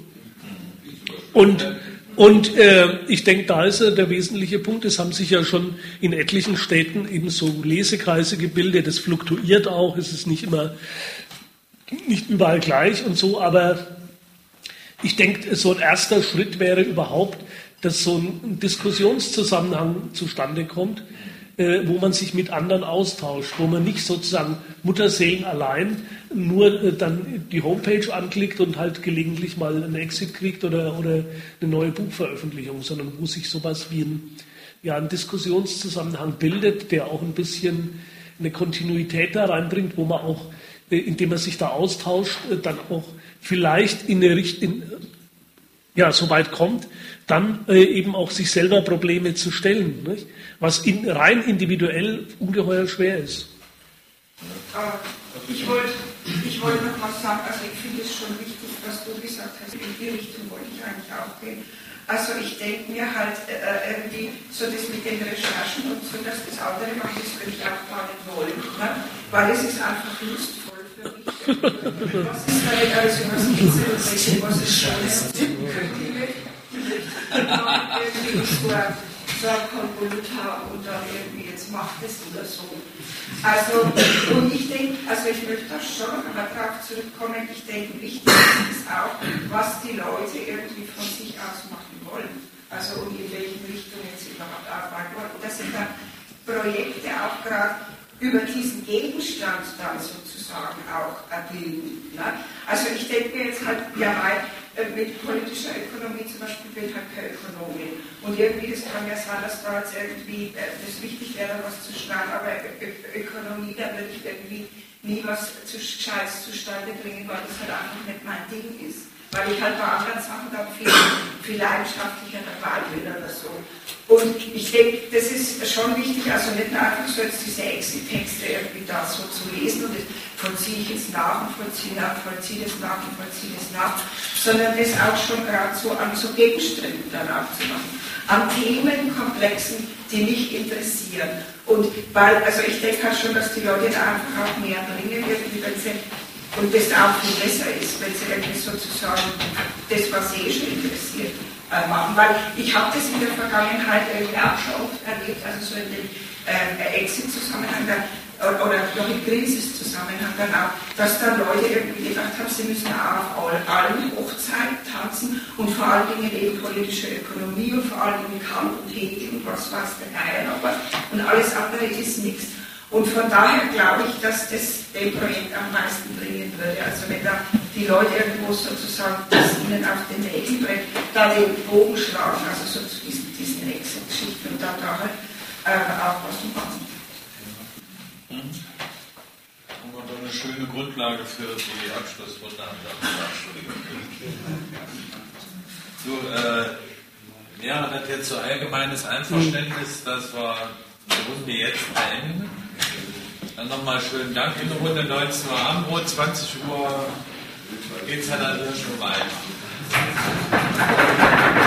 Und ich denke, da ist der wesentliche Punkt. Es haben sich ja schon in etlichen Städten eben so Lesekreise gebildet. Es fluktuiert auch, es ist nicht überall gleich und so, aber ich denke, so ein erster Schritt wäre überhaupt, dass so ein Diskussionszusammenhang zustande kommt, wo man sich mit anderen austauscht, wo man nicht sozusagen Mutterseelen allein nur dann die Homepage anklickt und halt gelegentlich mal einen Exit kriegt oder eine neue Buchveröffentlichung, sondern wo sich sowas wie ein Diskussionszusammenhang bildet, der auch ein bisschen eine Kontinuität da reinbringt, wo man auch, indem man sich da austauscht, dann auch vielleicht in eine Richtung, so weit kommt, dann eben auch sich selber Probleme zu stellen, nicht? Was rein individuell ungeheuer schwer ist. Ja. Ich wollte noch was sagen, also ich finde es schon wichtig, was du gesagt hast, in die Richtung wollte ich eigentlich auch gehen. Also ich denke mir halt irgendwie so das mit den Recherchen und so, dass das andere macht, das würde ich auch gar nicht wollen, ne? Weil es ist einfach lustvoll für mich. Was ist halt also was Kitzel, was ist Schönes, irgendwie so ein Konvolut haben und dann irgendwie jetzt macht es oder so. Also, und ich denke, also ich möchte da schon noch einmal darauf zurückkommen, ich denke, wichtig ist auch, was die Leute irgendwie von sich aus machen wollen. Also, und in welchen Richtungen sie überhaupt arbeiten wollen. Und das sind dann Projekte auch gerade über diesen Gegenstand dann sozusagen auch bilden. Ne? Also, ich denke mir jetzt halt, ja, mit politischer Ökonomie zum Beispiel bin ich halt keine Ökonomin. Und irgendwie, das kann ja sein, dass da jetzt irgendwie das wichtig wäre, was zu schreiben, aber Ökonomie, da würde ich irgendwie nie was Gescheites zustande bringen, weil das halt einfach nicht mein Ding ist. Weil ich halt bei anderen Sachen dann viel leidenschaftlicher dabei bin oder so. Und ich denke, das ist schon wichtig, also nicht nur einfach so jetzt diese Exit-Texte irgendwie da so zu lesen und das vollziehe ich jetzt nach und vollziehe das nach, sondern das auch schon gerade so an so Gegenständen dann aufzumachen. An Themenkomplexen, die mich interessieren. Und weil, also ich denke halt schon, dass die Leute da einfach auch mehr bringen, irgendwie, wenn sie, und das auch viel besser ist, wenn sie irgendwie sozusagen das, was sie schon interessiert, machen. Weil ich habe das in der Vergangenheit irgendwie auch schon oft erlebt, also so in dem Exit-Zusammenhang oder noch im Krisis-Zusammenhang dann auch, dass dann Leute irgendwie gedacht haben, sie müssen auch auf allen Hochzeiten tanzen und vor allen Dingen eben politische Ökonomie und vor allen Dingen Kant und Hegel und was weiß der Geier noch was und alles andere ist nichts. Und von daher glaube ich, dass das dem Projekt am meisten bringen würde. Also wenn da die Leute irgendwo sozusagen das ihnen auf den Nägeln brennt, da den Bogen schlagen, also so zu diesen Exit-Geschichten und dann da halt auch was machen. Haben wir doch eine schöne Grundlage für die Abschlussrunde. So, ja, das jetzt so allgemeines Einverständnis, dass wir die Runde jetzt beenden. Dann nochmal schönen Dank in der Runde, 19 Uhr Abendbrot, 20 Uhr geht es ja dann schon weiter.